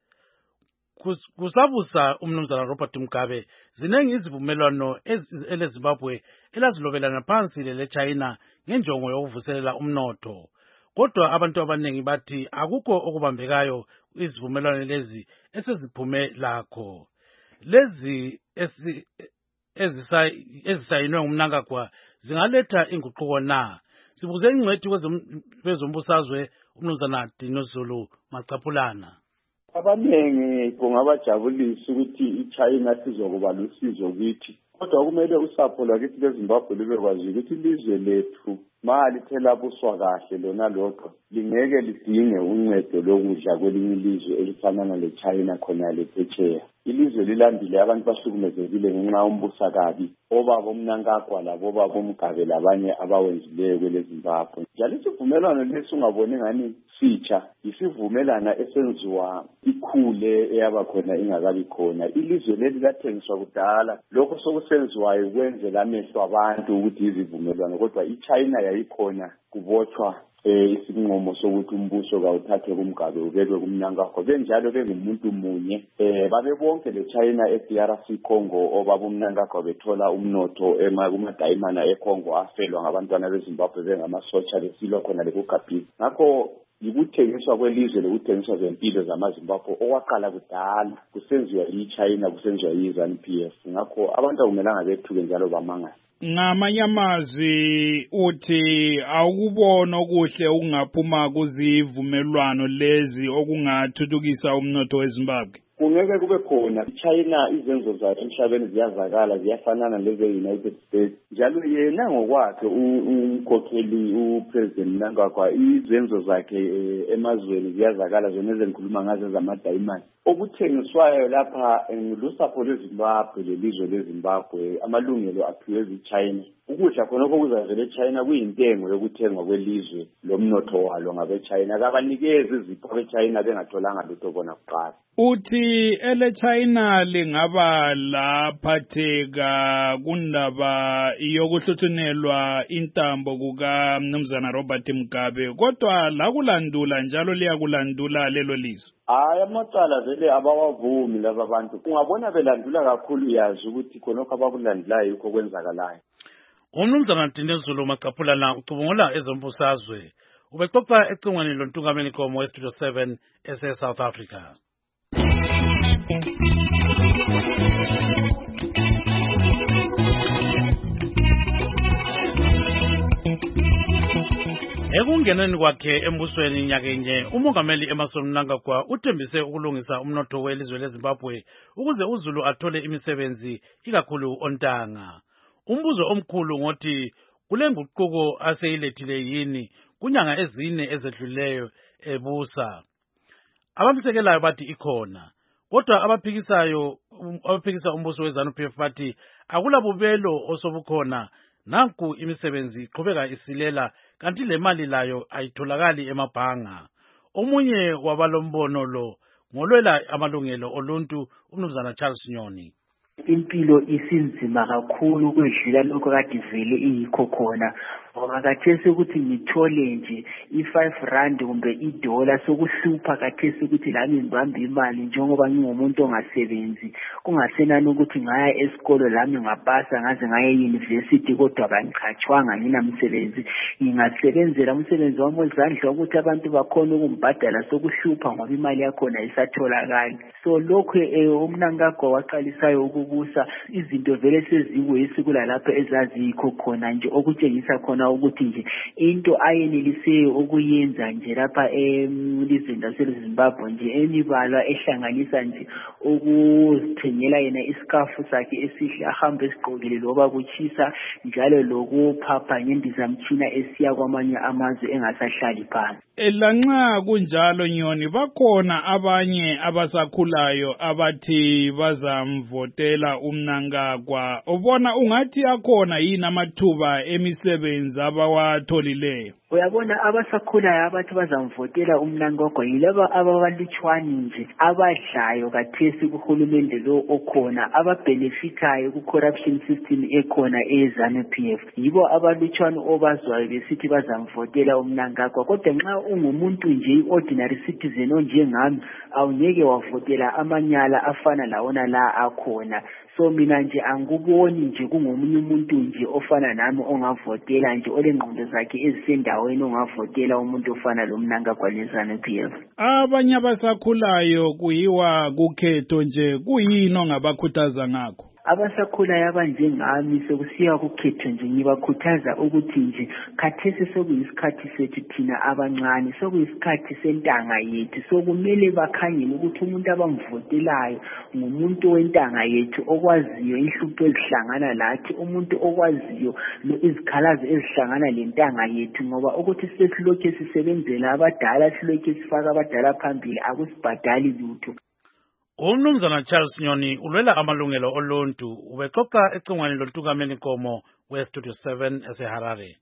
Kusabusa uMnumzana Robert Mugabe zinengi izivumelwano ele Zimbabwe elazilobelana phansi lele China ngenjongo yokuvuselela umnotho. Kodwa abantu abanengi bathi akukho okubambekayo izivumelwano lezi eseziphume lakho. Lezi ezisayinwe nguMnangagwa zingaletha inguquko na? Sibuze ingcwethi kwezombusazwe uMnumzana Dino Zulu Macaphulana. Abanengi kungabajabulisa ukuthi iChina sizokuba lusizo kithi. Kodwa kumele usapho lwakithi leZimbabwe libekwazi ukuthi ilizwe lethu mali phela buswa kahle lona lokho lingeke lidinge uncedo lokudla kwelinye ilizwe elifanana leChina khona lephetsheya. Ilizwe lilandile abantu bahlukumezekile ngenxa yombusa kabi obaba uMnangagwa labo baba uMgabe labanye abawenzileyo kwele Zimbabwe. Njalo isivumelwano lesi ungaboni ngani sitsha isivumelana esenziwa ikhule eyaba khona ingakabi khona. Ilizwe leli lathengiswa kudala lokho sokusenziwayo kwenzela amehlo abantu ukuthi izivumelwano, kodwa iChina yayikhona kubotshwa eh isinqumo sokuthi umbuso kawuthathwe kuMgabe ubekwe kuMnangagwa. Benjalo bengumuntu munye eh babe bonke leChina eD R C Congo obaba uMnangagwa bethola umnotho ema kumadayimana eCongo afelwa ngabantwana beZimbabwe bengamasotsha lesilwa khona lekugabhini. Ngakho yikuthengiswa kwelizwe lokuthengiswa zempilo zamaZimbabwe okwaqala kudala kusenziwa iChina kusenziwa iZANU-P F. Ngakho abantu akumelanga bethuke njalo bamangala. ngamanye amazwi uthi awukubona okuhle okungaphuma kuzivumelwano lezi okungathuthukisa umnotho weZimbabwe. Kungeke kube khona iChina izenzo zayo emhlabeni ziyazakala ziyafanana leze-United States njalo yena ngokwakhe umkhokheli upresident Mnangagwa izenzo zakhe emazweni ziyazakala zona ezengikhuluma ngazo zamadayimani okuthengiswayo lapha lusapho lweZimbabwe lelizwe leZimbabwe amalungelo aphiwe eChina ukudla khonokho kuzavela eChina kuyintengo yokuthengwa kwelizwe lomnotho walo ngabeChina kabanikezi izipho abeChina bengatholanga lutho bona kuqala. Uthi ele China lingaba laphatheka kundaba yokuhluthunelwa intambo kuka Mnumzana Robert Mugabe kodwa la kulandula njalo liyakulandula lelo lizwe. Hayi amacala vele abawavumi laba bantu ungabona belandula kakhulu yazi ukuthi khonokho abakulandulayo yikho kwenzakalayo. Umnumzana Mtindezulu Maqaphulana ucubungula ezombusazwe ubexoxa ecingweni lontungameli komo we-Studio seven ese South Africa. Ekungeneni kwakhe embusweni nyakenye umongameli Emmerson Mnangagwa uthembise ukulungisa umnotho welizwe leZimbabwe ukuze uZulu athole imisebenzi ikakhulu ontanga. Umbuzo omkhulu ngothi kule nguquko aseyilethile yini kunyanga ezine ezedluleyo ebusa. Abamsekelayo bathi ikhona kodwa abaphikisayo abaphikisa umbuso weZANU-P F bathi akulabubelo osobukhona nanku imisebenzi iqhubeka isilela kanti le mali layo ayitholakali emabhanga. Omunye wabalombono lo ngolwela amalungelo oluntu uMnumzana Charles Nyoni. Impilo isinzima kakhulu kwedlula lokho kade vele iyikho khona ngoba kathesi ukuthi ngithole nje i-five rand kumbe idola sokuhlupha kathesi ukuthi lami ngibambe imali njengoba ngingumuntu ongasebenzi kungasenani ukuthi ngaya esikolo lami ngapasa ngaze ngaya e-university kodwa bangiqhatshwanga nginamsebenzi ngingasebenzela umsebenzi wami wezandla ukuthi abantu bakhona ukumbhadala sokuhlupha ngoba imali yakhona isatholakala. So lokho uMnangagwa waqalisayo ukubusa izinto vele sezikwesi kulalapha ezazikho khona nje okutshengisa khona ukuthi nje into ayeneliseyo ukuyenza nje lapha elizweni laseZimbabwe nje emibalwa ehlanganisa nje ukuzithengela yena iskafu sakhe esihle ahambe esigqokile loba kuchisa njalo lokuphapha ngendizamtshina esiya kwamanye amazwe engasahlali phansi. Elanxa kunjalo Nyoni bakhona abanye abasakhulayo abathi bazamvotela uMnangagwa ubona ungathi akhona yini amathuba emisebenzi abawatholileyo. Uyabona abasakhulayo abathi bazamvotela uMnangagwa yilaba ababalutshwani nje abadlayo kathesi kuhulumende lo okhona ababenefitayo ku-corruption system ekhona eZANU-P F yibo abalutshwani obazwayo besithi bazamvotela uMnangagwa kodwa nxa ungumuntu nje ordinary citizen onjengami awungeke wavotela amanyala afana lawona la akhona. So mina nje anguboni nje kungomunye umuntu nje ofana nami ongavotela nje olengqondo zakhe ezisendaweni ongavotela umuntu ofana lo Mnangagwa leZANU-P F. Abanye abasakhulayo kuyiwa kukhetho nje kuyini ongabakhuthaza ngakho? Abasakhulayo abanjengami sokusiya kukhetho nje ngibakhuthaza ukuthi nje khathesi sokuyisikhathi sethu thina abancane sokuyisikhathi sentanga yethu sokumele bakhangele ukuthi umuntu abamvotelayo ngumuntu wentanga yethu okwaziyo inhlupho ezihlangana lathi umuntu okwaziyo izikhalazo ezihlangana lentanga yethu ngoba ukuthi sesilokhu sisebenzela abadala silokhu sifaka abadala phambili akusibhadali lutho. Umnumzana Charles Nyoni ulwela amalungelo oluntu ubexoxa ecingweni lontungameli nkomo we-Studio seven eseHarare.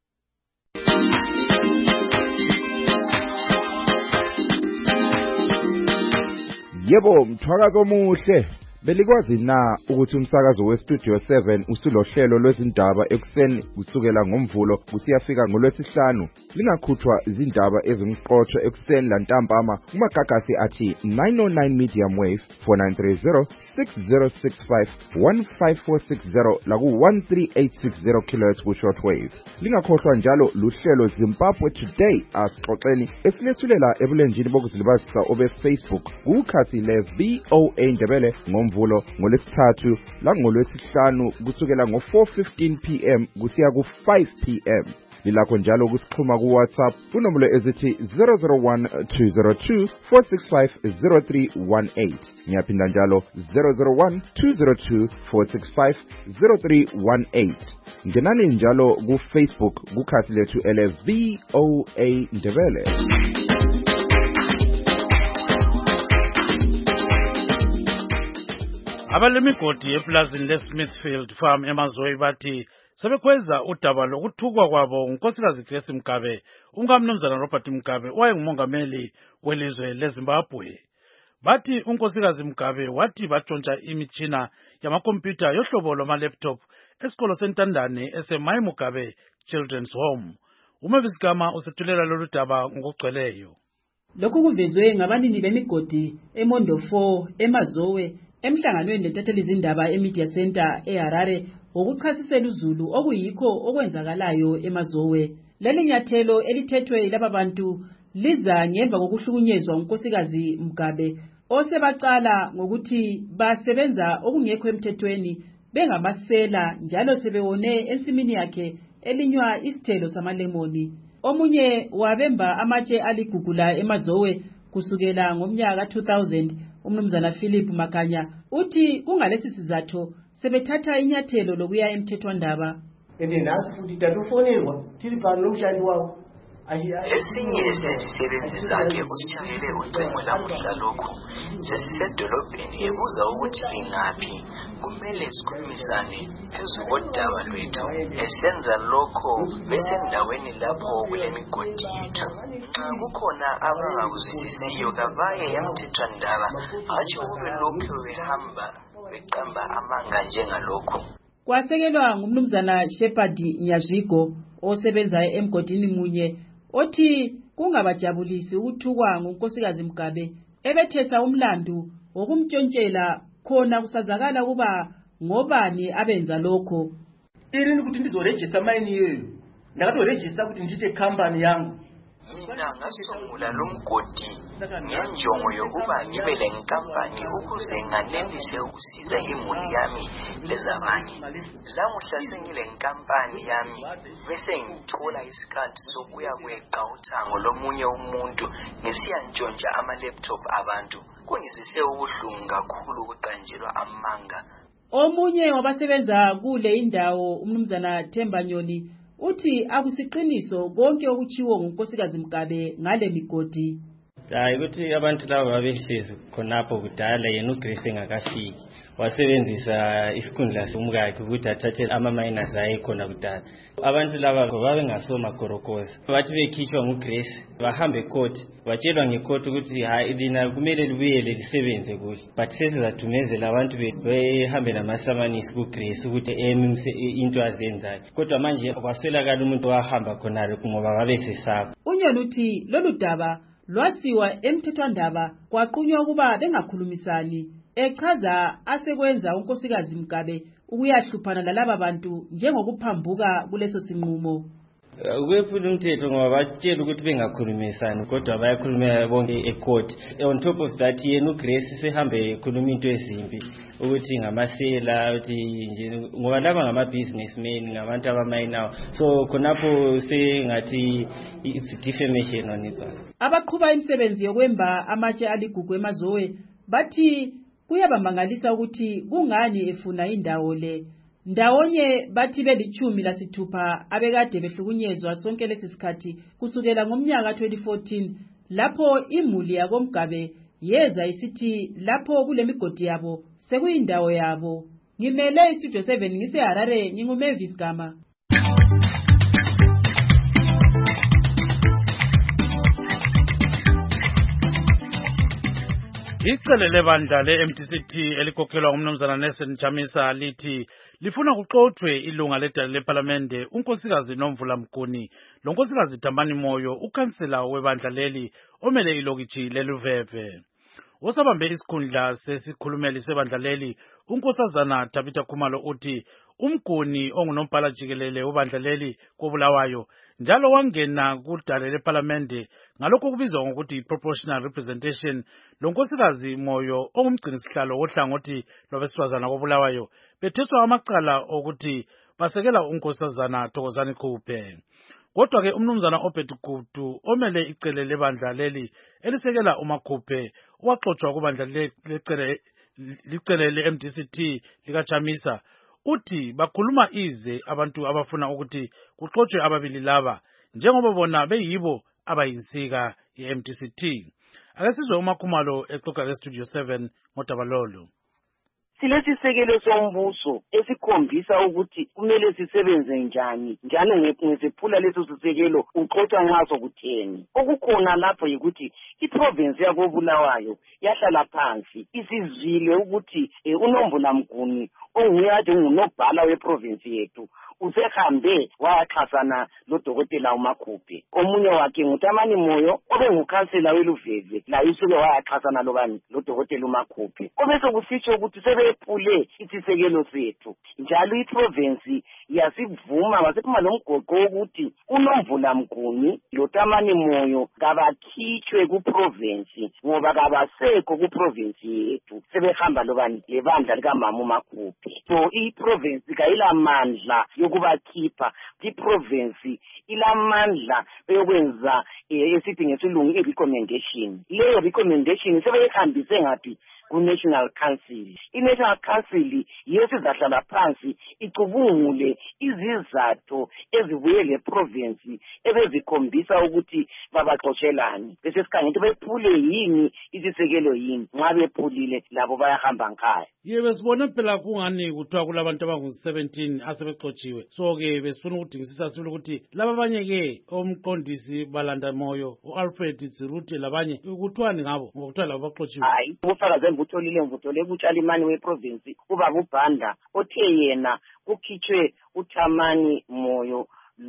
Yebo mthwakazo omuhle belikwazi na ukuthi umsakazo we-Studio seven usulohlelo lwezindaba ekuseni kusukela ngomvulo kusiyafika ngolwesihlanu lingakhuthwa izindaba ezimqotho ekuseni lantambama kumagagasi athi nine oh nine medium wave four nine three zero six zero six five one five four six zero laku one three eight six zero kilohertz ku shortwave. Lingakhohlwa njalo luhlelo Zimbabwe Today asixoxeni esilethulela ebulenjini bokuzilibazisa obe Facebook kukhasi le V O A Ndebele ngomvulo ngomvulo, ngolwesithathu langolwesihlanu kusukela ngo four fifteen p m kusiya ku five p m Lilakho njalo kusixhuma ku WhatsApp kunombolo ezithi zero zero one two zero two four six five zero three one eight. Ngiyaphinda njalo zero zero one two zero two four six five zero three one eight. Ngenani njalo ku Facebook kukhasi lethu ele V O A Ndebele. Abalemigodi eplazini leSmithfield Farm eMazoe bathi sebekweza udaba lokuthukwa kwabo ngunkosikazi Grace Mgabe, umkamnumzana Robert Mgabe owayengumongameli welizwe leZimbabwe. Bathi unkosikazi Mgabe wathi batshontsha imitshina yamakhompyutha yohlobo lwama-laptop esikolo sentandane eseMai Mugabe Children's Home. Umavisikama usethulela lolu daba ngokugcweleyo. Lokhu kuvezwe ngabanini bemigodi eMondo four eMazoe emhlanganweni lentatheli izindaba eMedia Center eHarare ngokuchasisela uZulu okuyikho okwenzakalayo eMazoe. Leli nyathelo elithethwe laba bantu liza ngemva kokuhlukunyezwa unkosikazi Mgabe osebaqala ngokuthi basebenza okungekho emthethweni bengamasela njalo sebewone ensimini yakhe elinywa isithelo samalemoni. Omunye wabemba amatshe aligugula eMazoe kusukela ngomnyaka two thousand umnumzana Philip Makanya uthi kungalesi sizathu sebethatha inyathelo lokuya emthethwandaba. Ende nasi futhi tatufonelwa tiri pano nomshandi wawo. Esinye sezisebenzi zakhe usitshayele ucingo lamuhla lokhu sesisedolobheni ebuza ukuthi ingaphi kumele sikhulumisane phezu kodaba lwethu. Esenza lokho besendaweni lapho kulemigodi yethu. Nxa kukhona abangakuzwisisiyo kabaye emthethwandaba hatshi kube lokhu behamba beqamba amanga njengalokhu. Kwasekelwa ngumnumzana Shepherd Nyazvigo osebenza emgodini munye othi kungabajabulisi ukuthukwa ngunkosikazi Mgabe ebethesa umlandu wokumtshontshela khona kusazakala kuba ngobani abenza lokho. Irini kuti ndizoregister mine iyeyo ndakatoregister kuti ndiite company yangu. Mina ngasungula lo mgodi ngenjongo yokuba ngibe le nkampani ukuze nganelise ukusiza imuli yami lezabanye. Lamuhla sengile nkampani yami bese ngithola isikhathi sokuya kweqa uthango lomunye umuntu ngisiyantshontsha ama-laptop abantu. Kungizise ubuhlungu kakhulu ukuqanjelwa amanga. Omunye wabasebenza kule indawo umnumzana Themba Nyoni uthi akusiqiniso konke okuchiwo ngunkosikazi Mgabe ngale migodi. Hayi ukuthi abantu laba babehlezi khonapho kudala yena uGrace engakafiki wasebenzisa isikhundla somkakhe ukuthi athathe ama-miners ayekhona kudala. Abantu laba babengasoma gorokoza bathi bekhishwa nguGrace bahambe ecourt batshelwa ngecourt ukuthi hayi lina kumele libuyele lisebenze kuhle, but sesizathumezela abantu behambe namasamanisi kuGrace ukuthi emise into azenzayo, kodwa manje kwaswelakala umuntu wahamba khonale ngoba babesesaba. Unyoni uthi lolu daba lwasiwa emthethwandaba kwaqunywa ukuba bengakhulumisani, echaza asekwenza unkosikazi Mgabe ukuyahluphana lalaba bantu njengokuphambuka kuleso sinqumo. Kwephula umthetho ngoba batshela ukuthi bengakhulumisani kodwa bayakhuluma bonke ecourt. On top of that yena uGrace sehambe ekhuluma into ezimbi ukuthi ngamasela ukuthi nje ngoba laba ngama-businessmen ngabantu abamayinawo, so khonapho sengathi it's defamation on its own. Abaqhuba imisebenzi yokwemba amatshe aligugu eMazoe bathi kuyabamangalisa ukuthi kungani efuna indawo le. Ndawonye bathi belichumi lasithupha abekade behlukunyezwa sonke lesi sikhathi kusukela ngomnyaka twenty fourteen lapho imuli yakoMgabe yeza isithi lapho kule migodi yabo sekuyindawo yabo. Ngimele iStudio seven ngiseHarare, nginguMavis Gama. Icele lebandla le-M D C T elikhokhelwa ngumnumzana Nelson Chamisa lithi lifuna kuxoxwe ilunga ledala leParlamente unkosikazi Nomvula Mguni lonkosikazi Dambani Moyo, ukhansela webandla leli omele ilokitshi leluveve. Osabambe isikhundla sesikhulumeli sebandla leli unkosazana Tabitha Khumalo uthi umguni ongunompala jikelele ubandla leli koBulawayo njalo wangena kudale leParliamente ngalokho kubizwa ngokuthi proportional representation. Lo nkosikazi Moyo ongumgcinisihlalo wohlangothi lwabesifazana koBulawayo betheswa amacala okuthi basekela unkosazana Thokozani Khuphe. Kodwa ke umnumzana Obed Gutu omele icele lebandla leli elisekela uMakhuphe owaxoxwa kubandla lecele licele le-M D C T likaChamisa uthi bakhuluma ize abantu abafuna ukuthi kuxoxwe ababili laba njengoba bona beyibo abayinsika ye-M D C T. Ake sizwe uMakhumalo exoxa le-Studio seven ngoDabalolo. Silesisekelo sombuso esikhombisa ukuthi kumele sisebenze njani njalo ngesephula leso sisekelo uxoxa ngaso kutheni. Okukhona lapho yikuthi iprovince yakoBulawayo yahlala phansi isizwile ukuthi uNombula Mguni onguyathi ngunobhala weprovince yethu usehambe wayaxhasana lodokotela uMakhuphe. Omunye wakhe nguTamani Moyo obengukhansela weluveve la isuke wayaxhasana lobani lodokotela uMakhuphe. Obese kusitsho ukuthi sebephule isisekelo sethu njalo iprovince yasivuma wasiphuma lomgoqo ukuthi uNombula Mguni loTamani Moyo kabakhitshwe kuprovince ngoba kabasekho kuprovince yethu sebehamba lobani lebandla likamama uMakhuphe. So iprovince kayilamandla yokubakhipha, iprovince ilamandla yokwenza esithi ngesilungu i-recommendation. Leyo recommendation sebeyihambise ngaphi ku-National Council. I-National Council yesizahlala phansi icubungule izizathu ezibuye le-province ebezikhombisa ukuthi babaxotshelani. Bese sikhangela bephule yini isisekelo yini, nxa bephulile labo bayahamba nkhaya. Yebo sibone phela kungani kuthiwa kulabantu abangu-seventeen asebexotshiwe. So-ke besifuna ukudingisisa sibili ukuthi laba abanye-ke omqondisi Balanda Moyo, u-Alfred Zirute labanye kuthiwani ngabo ngoba kuthiwa labo baxotshiwe? Hayi, ubufakazi engibutholile ngivutole kuTshalimani weprovince ubaba uBhanda othe yena kukhitshwe uTamani Moyo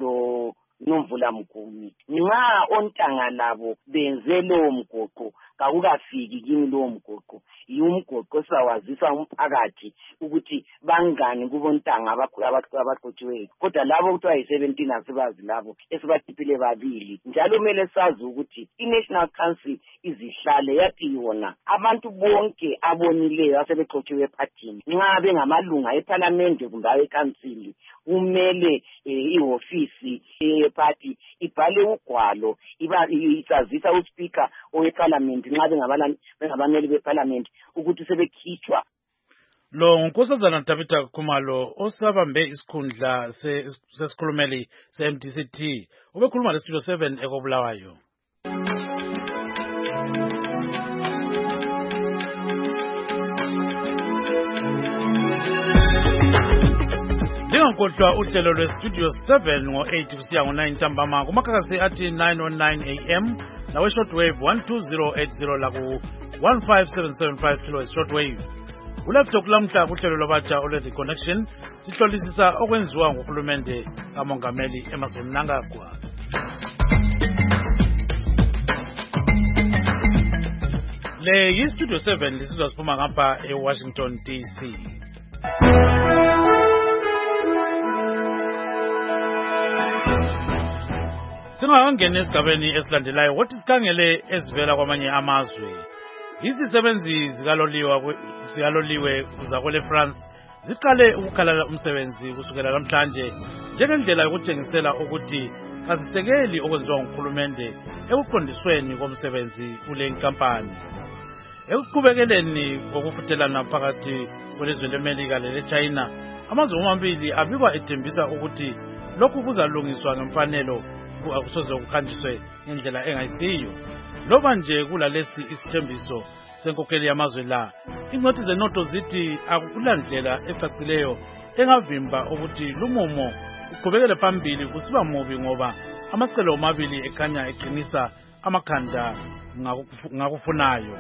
lo Nomvula Mguni. Nxa ontanga labo benze lowo mgoqo kakukafiki kimi lowo mgoqo. Yumgoqo sawazisa umphakathi ukuthi bangani kubontanga abaqotshiweyo. Kodwa labo kuthiwa yi-seventeen asibazi labo esibakhiphile babili. Njalo kumele sazi ukuthi i-National Council izihlale yathi yona abantu bonke abonileyo asebeqotshiwe ephathini nxa bengamalunga eParliament kumbe aweCouncil kumele ihofisi ephathi ibhale ugwalo isazisa uSpeaker oweParliament nxa bengabameli beParliament ukuthi sebekhitshwa. Lo unkosazana Tabitha Khumalo osabambe isikhundla sesikhulumeli se-M D C T ubekhuluma le-Studio seven ekoBulawayo. Ndingakodwa uhlelo lwe-Studio seven ngo-eight kusiya ngo-nine ntambama kumakakasi athi nine oh nine A M nawe shortwave one two zero eight zero laku one five seven seven five kilohertz shortwave. Ulaptop lamhla kuhlelo lwabatsha olwe-The Connection sihlolisisa okwenziwa nguhulumende kaMongameli Emmerson Mnangagwa. Le yi-Studio seven lisizwa siphuma ngapha eWashington D C. Singakangena esigabeni esilandelayo wothi sikhangele ezivela kwamanye amazwe. Izisebenzi zikaloliwe zikaloliwe zakwele France ziqale ukukhalala umsebenzi kusukela namhlanje njengendlela yokuthengisela ukuthi kazisekeli okwenziwa nguhulumende ekuqondisweni komsebenzi kule nkampani. Ekuqhubekeleni kokufuthelana phakathi kwelizwe leMelika leleChina, amazwe omabili abikwa ethembisa ukuthi lokhu kuzalungiswa ngemfanelo akusoze kuhanjiswe ngendlela engayisiyo. Loba nje kulalesi isithembiso senkokheli yamazwe la, ingcwethi zenotho zithi akulandlela ecacileyo engavimba ukuthi lumumo uqhubekele phambili usiba mubi ngoba amacelo omabili ekhanya eqinisa amakhanda ngakufunayo.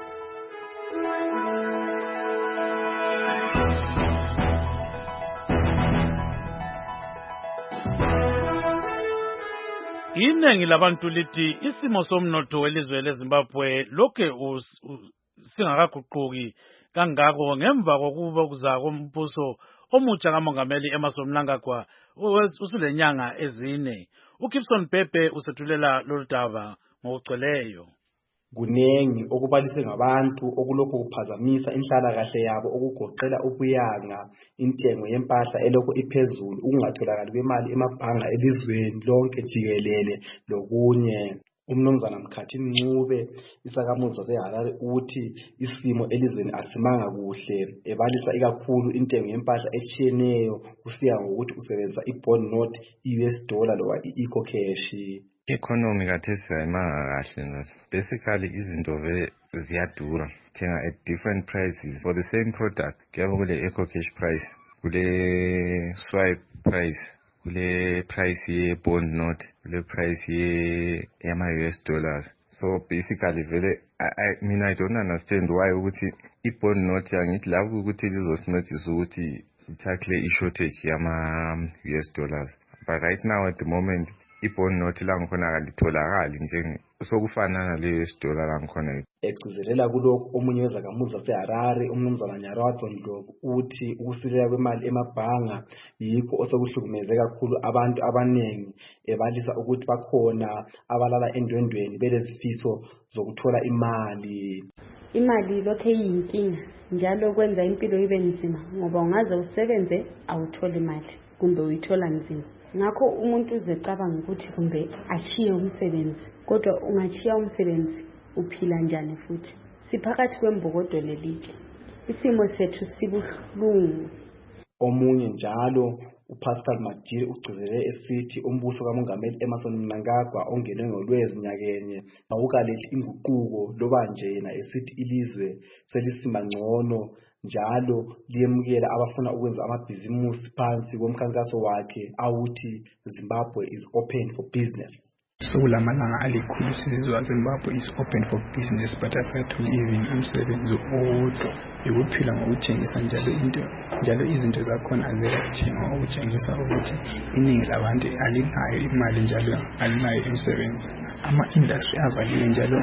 Iningi labantu lithi isimo somnotho welizwe leZimbabwe lokhe singakaguquki kangako ngemva kokuba kuza kombuso omutsha kamongameli Emmerson Mnangagwa usulenyanga ezine. uGibson Pepe usethulela lolu daba ngokugcweleyo. Kunengi okubalise ngabantu okulokho kuphazamisa inhlalakahle yabo okugoqela ubuyanga, intengo yempahla elokho iphezulu, ukungatholakali kwemali emabhanga elizweni lonke jikelele lokunye. Umnumzana Mkhathi Ncube isakamuzi saseHarare uthi isimo elizweni asimanga kuhle, ebalisa ikakhulu intengo yempahla etshiyeneyo kusiya ngokuthi usebenzisa i-bond note, i-U S dollar loba i-eco cash. Economy kathesi ayimanga kahle. Basically izinto vele ziyadura. Thenga at different prices for the same product. Kuyabe kule eco cash price, kule swipe price, kule price ye bond note, kule price ye yama U S dollars. So basically vele I, I mean I don't understand why ukuthi I bond note yangithi lapho ukuthi lizosincedisa ukuthi itackle I shortage yama U S dollars. But right now at the moment I-bond note la ngikhona akalitholakali nje sokufana nale U S dollar la ngikhona. Egcizelela kulokho omunye wezakamuzi zaseHarare umnumzana Nyaratso Ndlovu uthi ukusilela kwemali emabhanga yikho osokuhlukumeze kakhulu abantu abanengi, ebalisa ukuthi bakhona abalala endwendweni belezifiso zokuthola imali. Imali lokho iyinkinga njalo kwenza impilo ibe nzima ngoba ungaze usebenze awutholi imali kumbe uyithola nzima. Ngakho umuntu uzecabanga ukuthi kumbe ashiye umsebenzi, kodwa ungashiya umsebenzi uphila njani futhi? Siphakathi kwembokodo lelitshe, isimo sethu sibuhlungu. Omunye njalo uPascal Madiri ugcizelele esithi umbuso kamongameli Emmerson Mnangagwa ongenwe ngolwezi nyakenye awukalethi inguquko loba nje yena esithi ilizwe selisimba ngcono njalo liyemukela abafuna ukwenza amabhizimusi phansi komkhankaso wakhe awuthi Zimbabwe is open for business. Sokulamalanga alikhulu sizizwa Zimbabwe is open for business, but asatholi even umsebenzi owodwa yokuphila ngokuthengisa njalo into njalo izinto zakhona azikathengwa okutshengisa ukuthi iningi labantu alinayo imali njalo alinayo umsebenzi. Ama-industry avaliwe njalo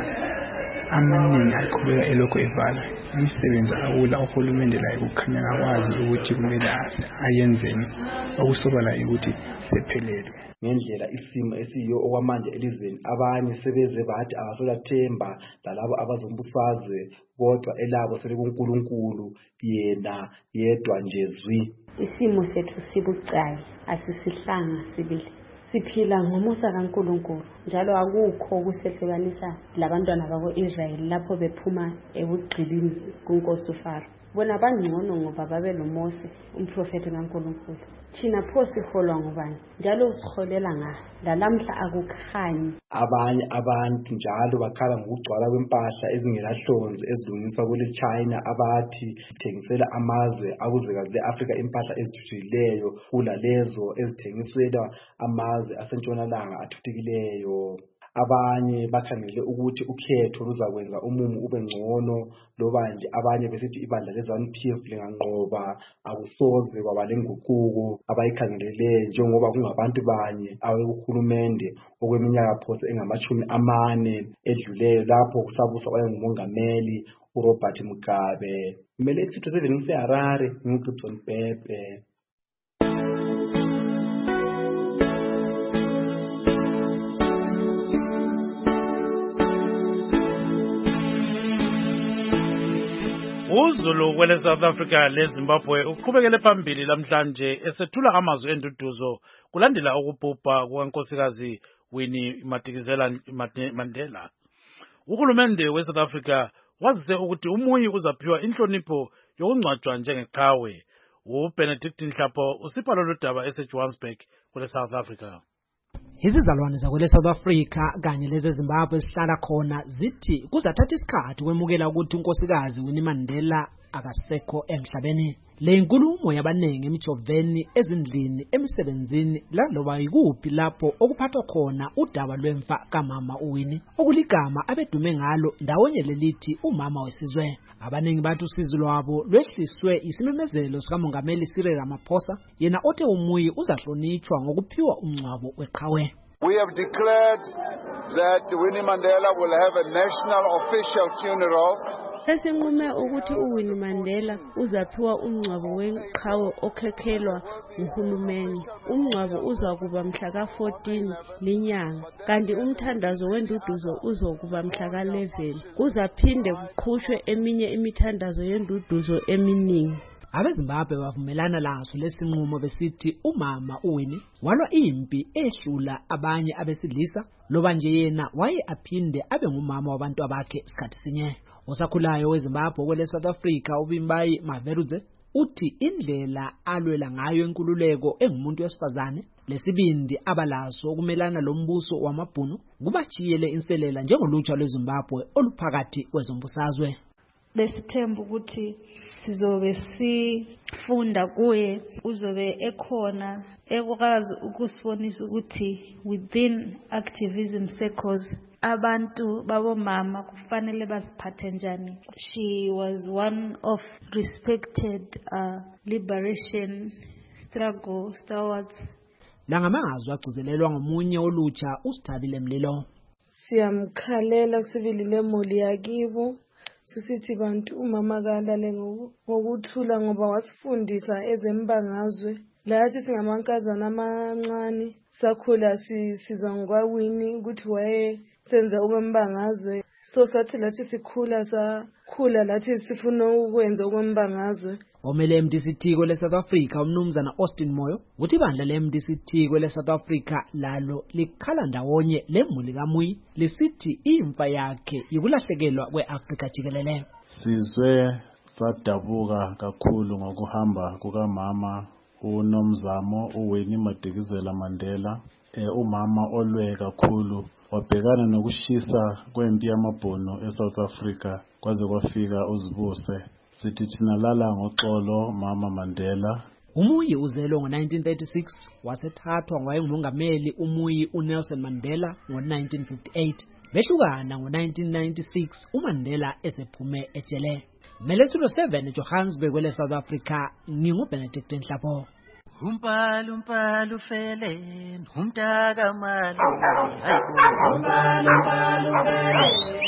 amaningi aqhubeka elokho evala. Imisebenzi awula uhulumende layo kukhanya akwazi ukuthi kumele ayenzeni okusobala ukuthi sephelelwe. Ngendlela isimo esiyo okwamanje elizweni abanye sebeze bathi abasolathemba lalabo abazombusazwe kodwa elabo selikuNkulunkulu yena yedwa nje zwi. Isimo sethu sibucayi, asisihlanga sibili. Siphila ngomusa kaNkulunkulu njalo akukho ukusehlukanisa labantwana bako-Israyeli lapho bephuma ebugqilini kuNkosi uFaro. Bona bangcono ngoba babeloMose umprofeti kaNkulunkulu. Thina pho siholwa ngubani njalo usiholela ngani? Lalamhla akukhanyi. Abanye abantu njalo bakhala ngokugcwala kwempahla ezingelahlonzi ezilungiswa kule China abathi ithengisela amazwe akuzwekazi le-Afrika impahla ezithuthukileyo kulalezo ezithengiselwa amazwe asentshonalanga athuthukileyo. Abanye bakhangele ukuthi ukhetho luzakwenza umumo ube ngcono loba nje abanye besithi ibandla leZANU-P F linganqoba akusoze kwaba lenguquko abayikhangeleleyo njengoba kungabantu banye awekuhulumende okweminyaka phose engamashumi amane edluleyo lapho kusabusa oyengumongameli uRobert Mugabe. Kumele isitho seven ngiseHarare nguGibson Pepe. uZulu kwele South Africa le Zimbabwe uqhubekele phambili lamhlanje esethula amazwi enduduzo kulandela ukubhubha kwankosikazi Winnie Madikizela Mandela. Uhulumende we South Africa wazise ukuthi umunyi uzaphiwa inhlonipho yokungcwatshwa njengeqhawe. uBenedict Nhlapo usipha lolu daba eseJohannesburg kwele South Africa. Izizalwane zakwele South Africa kanye leze Zimbabwe sihlala khona zithi kuzathatha isikhathi kwemukela ukuthi unkosikazi Winnie Mandela akasekho emhlabeni. Le nkulumo yabanengi emijoveni ezindlini emisebenzini laloba yikuphi lapho okuphathwa khona udaba lwemfa kamama uWinnie okuligama abedume ngalo ndawonye lelithi umama wesizwe. Abanengi bathi usizo lwabo lwehliswe isimemezelo sikamongameli Cyril Ramaphosa yena othe umuyi uzahlonitshwa ngokuphiwa umncwabo weqhawe. We have declared that Winnie Mandela will have a national official funeral Sesinqume ukuthi uWinnie Mandela uzaphiwa umngcwabo wenqhawe okhokhelwa nguhulumeni. Umngcwabo uzakuba mhla ka fourteen linyanga, kanti umthandazo wenduduzo uzokuba mhla ka eleven. Kuzaphinde kuqhushwe eminye imithandazo yenduduzo eminingi. Abezimbabwe bavumelana laso lesinqumo besithi umama uWinnie walwa impi ehlula abanye abesilisa, loba nje yena waye aphinde abe ngumama wabantu abakhe isikhathi sinye. Osakhulayo weZimbabwe kwele South Africa uBimbayi Maveruze uthi indlela alwela ngayo inkululeko engumuntu wesifazane lesibindi abalaso ukumelana lombuso wamabhunu kubachiyele inselela njengolutsha lweZimbabwe oluphakathi kwezombusazwe. Besithemba ukuthi sizobe sifunda kuye, uzobe ekhona ekwazi ukusibonisa ukuthi within activism circles abantu babomama kufanele baziphathe njani. She was one of respected uh, liberation struggle stalwarts. Langamazwi agcizelelwa ngomunye olutsha uSithabile Mlilo. Siyamkhalela sibili lemuli yakibo. Sisithi bantu umama kalale ngokuthula ngoba wasifundisa ezembangazwe. Lathi singamankazana amancane sakhula sizwa ngwaWinnie ukuthi waye senza umembangazwe. So sathi lathi sikhula sakhula lathi sifuna ukwenza umembangazwe. Omele M D C T kwele South Africa umnumzana Austin Moyo uthi bandla le M D C T kwele South Africa lalo likhala ndawonye lemuli kaMuyi lisithi imfa yakhe yikulahlekelwa kweAfrika jikelele. Sizwe sadabuka kakhulu ngokuhamba kukamama uNomzamo uWinnie Madikizela Mandela, e, umama olwe kakhulu wabhekana nokushisa kwempi yamabhono eSouth Africa kwaze kwafika uzibuse. Sithi thina lala ngoxolo mama Mandela. uMuyi uzelwe ngo nineteen thirty-six wasethathwa ngowayengumongameli uMuyi uNelson Mandela ngo nineteen fifty-eight. Behlukana ngo nineteen ninety-six uMandela esephume ejele. Melesulo seven eJohannesburg kwele South Africa nginguBenedict Nhlapho. Umpalu umpalu fele umtaka malu hayibo umpalu umpalu fele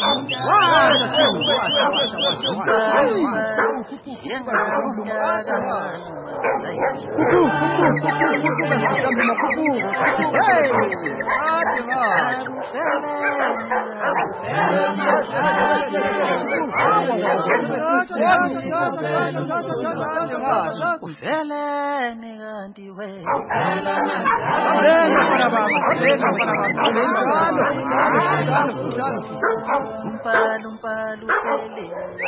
Umpalu umpalu fele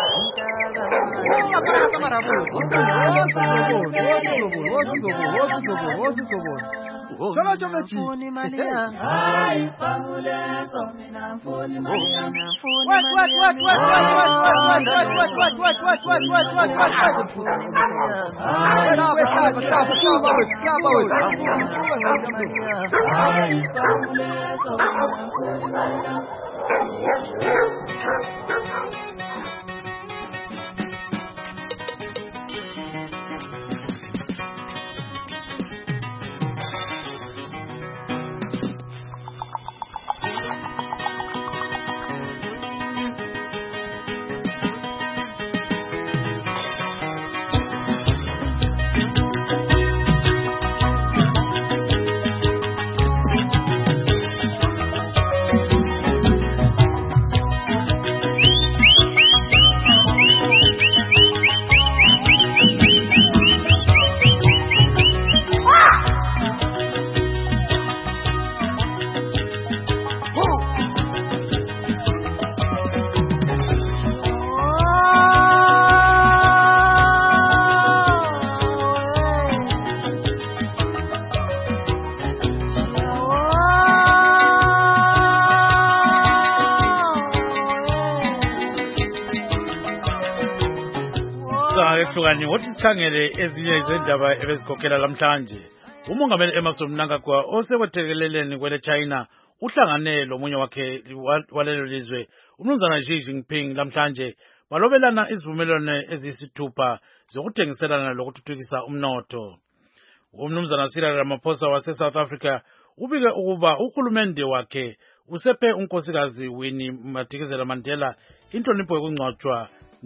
Ehlukani wothi sikhangele ezinye izindaba ebezikhokhela lamhlanje. Umongameli Emmerson Mnangagwa osekwethekeleleni kwele China uhlangane lomunye wakhe walelo lizwe umnumzana Xi Jinping lamhlanje balobelana izivumelwano eziyisithupha zokuthengiselana lokuthuthukisa umnotho. Umnumzana Cyril Ramaphosa wase South Africa ubike ukuba uhulumende wakhe usephe unkosikazi Winnie Madikizela Mandela inhlonipho yokungcwatshwa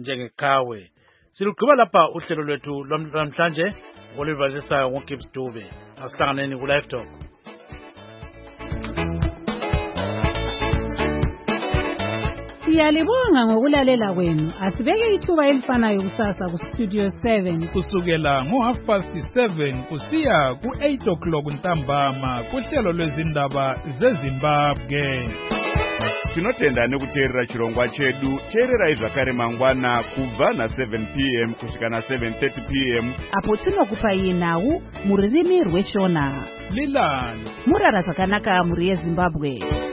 njengekhawe. Silugqiba lapha uhlelo lwethu lwamhlanje oluvalisayo ngoGibbs Dube. Asihlanganeni ku Live Talk. Siyalibonga ngokulalela kwenu. Asibeke ithuba elifanayo kusasa ku Studio seven kusukela ngo half past seven kusiya ku eight o'clock ntambama kuhlelo lwezindaba zeZimbabwe. Tinotenda nekuteerera chirongwa chedu. Teererai zvakare mangwana kubva na seven p m kusvika na seven thirty p m apo tinokupai nhau muririmi rweshona. Lilani murara zvakanaka muri yeZimbabwe.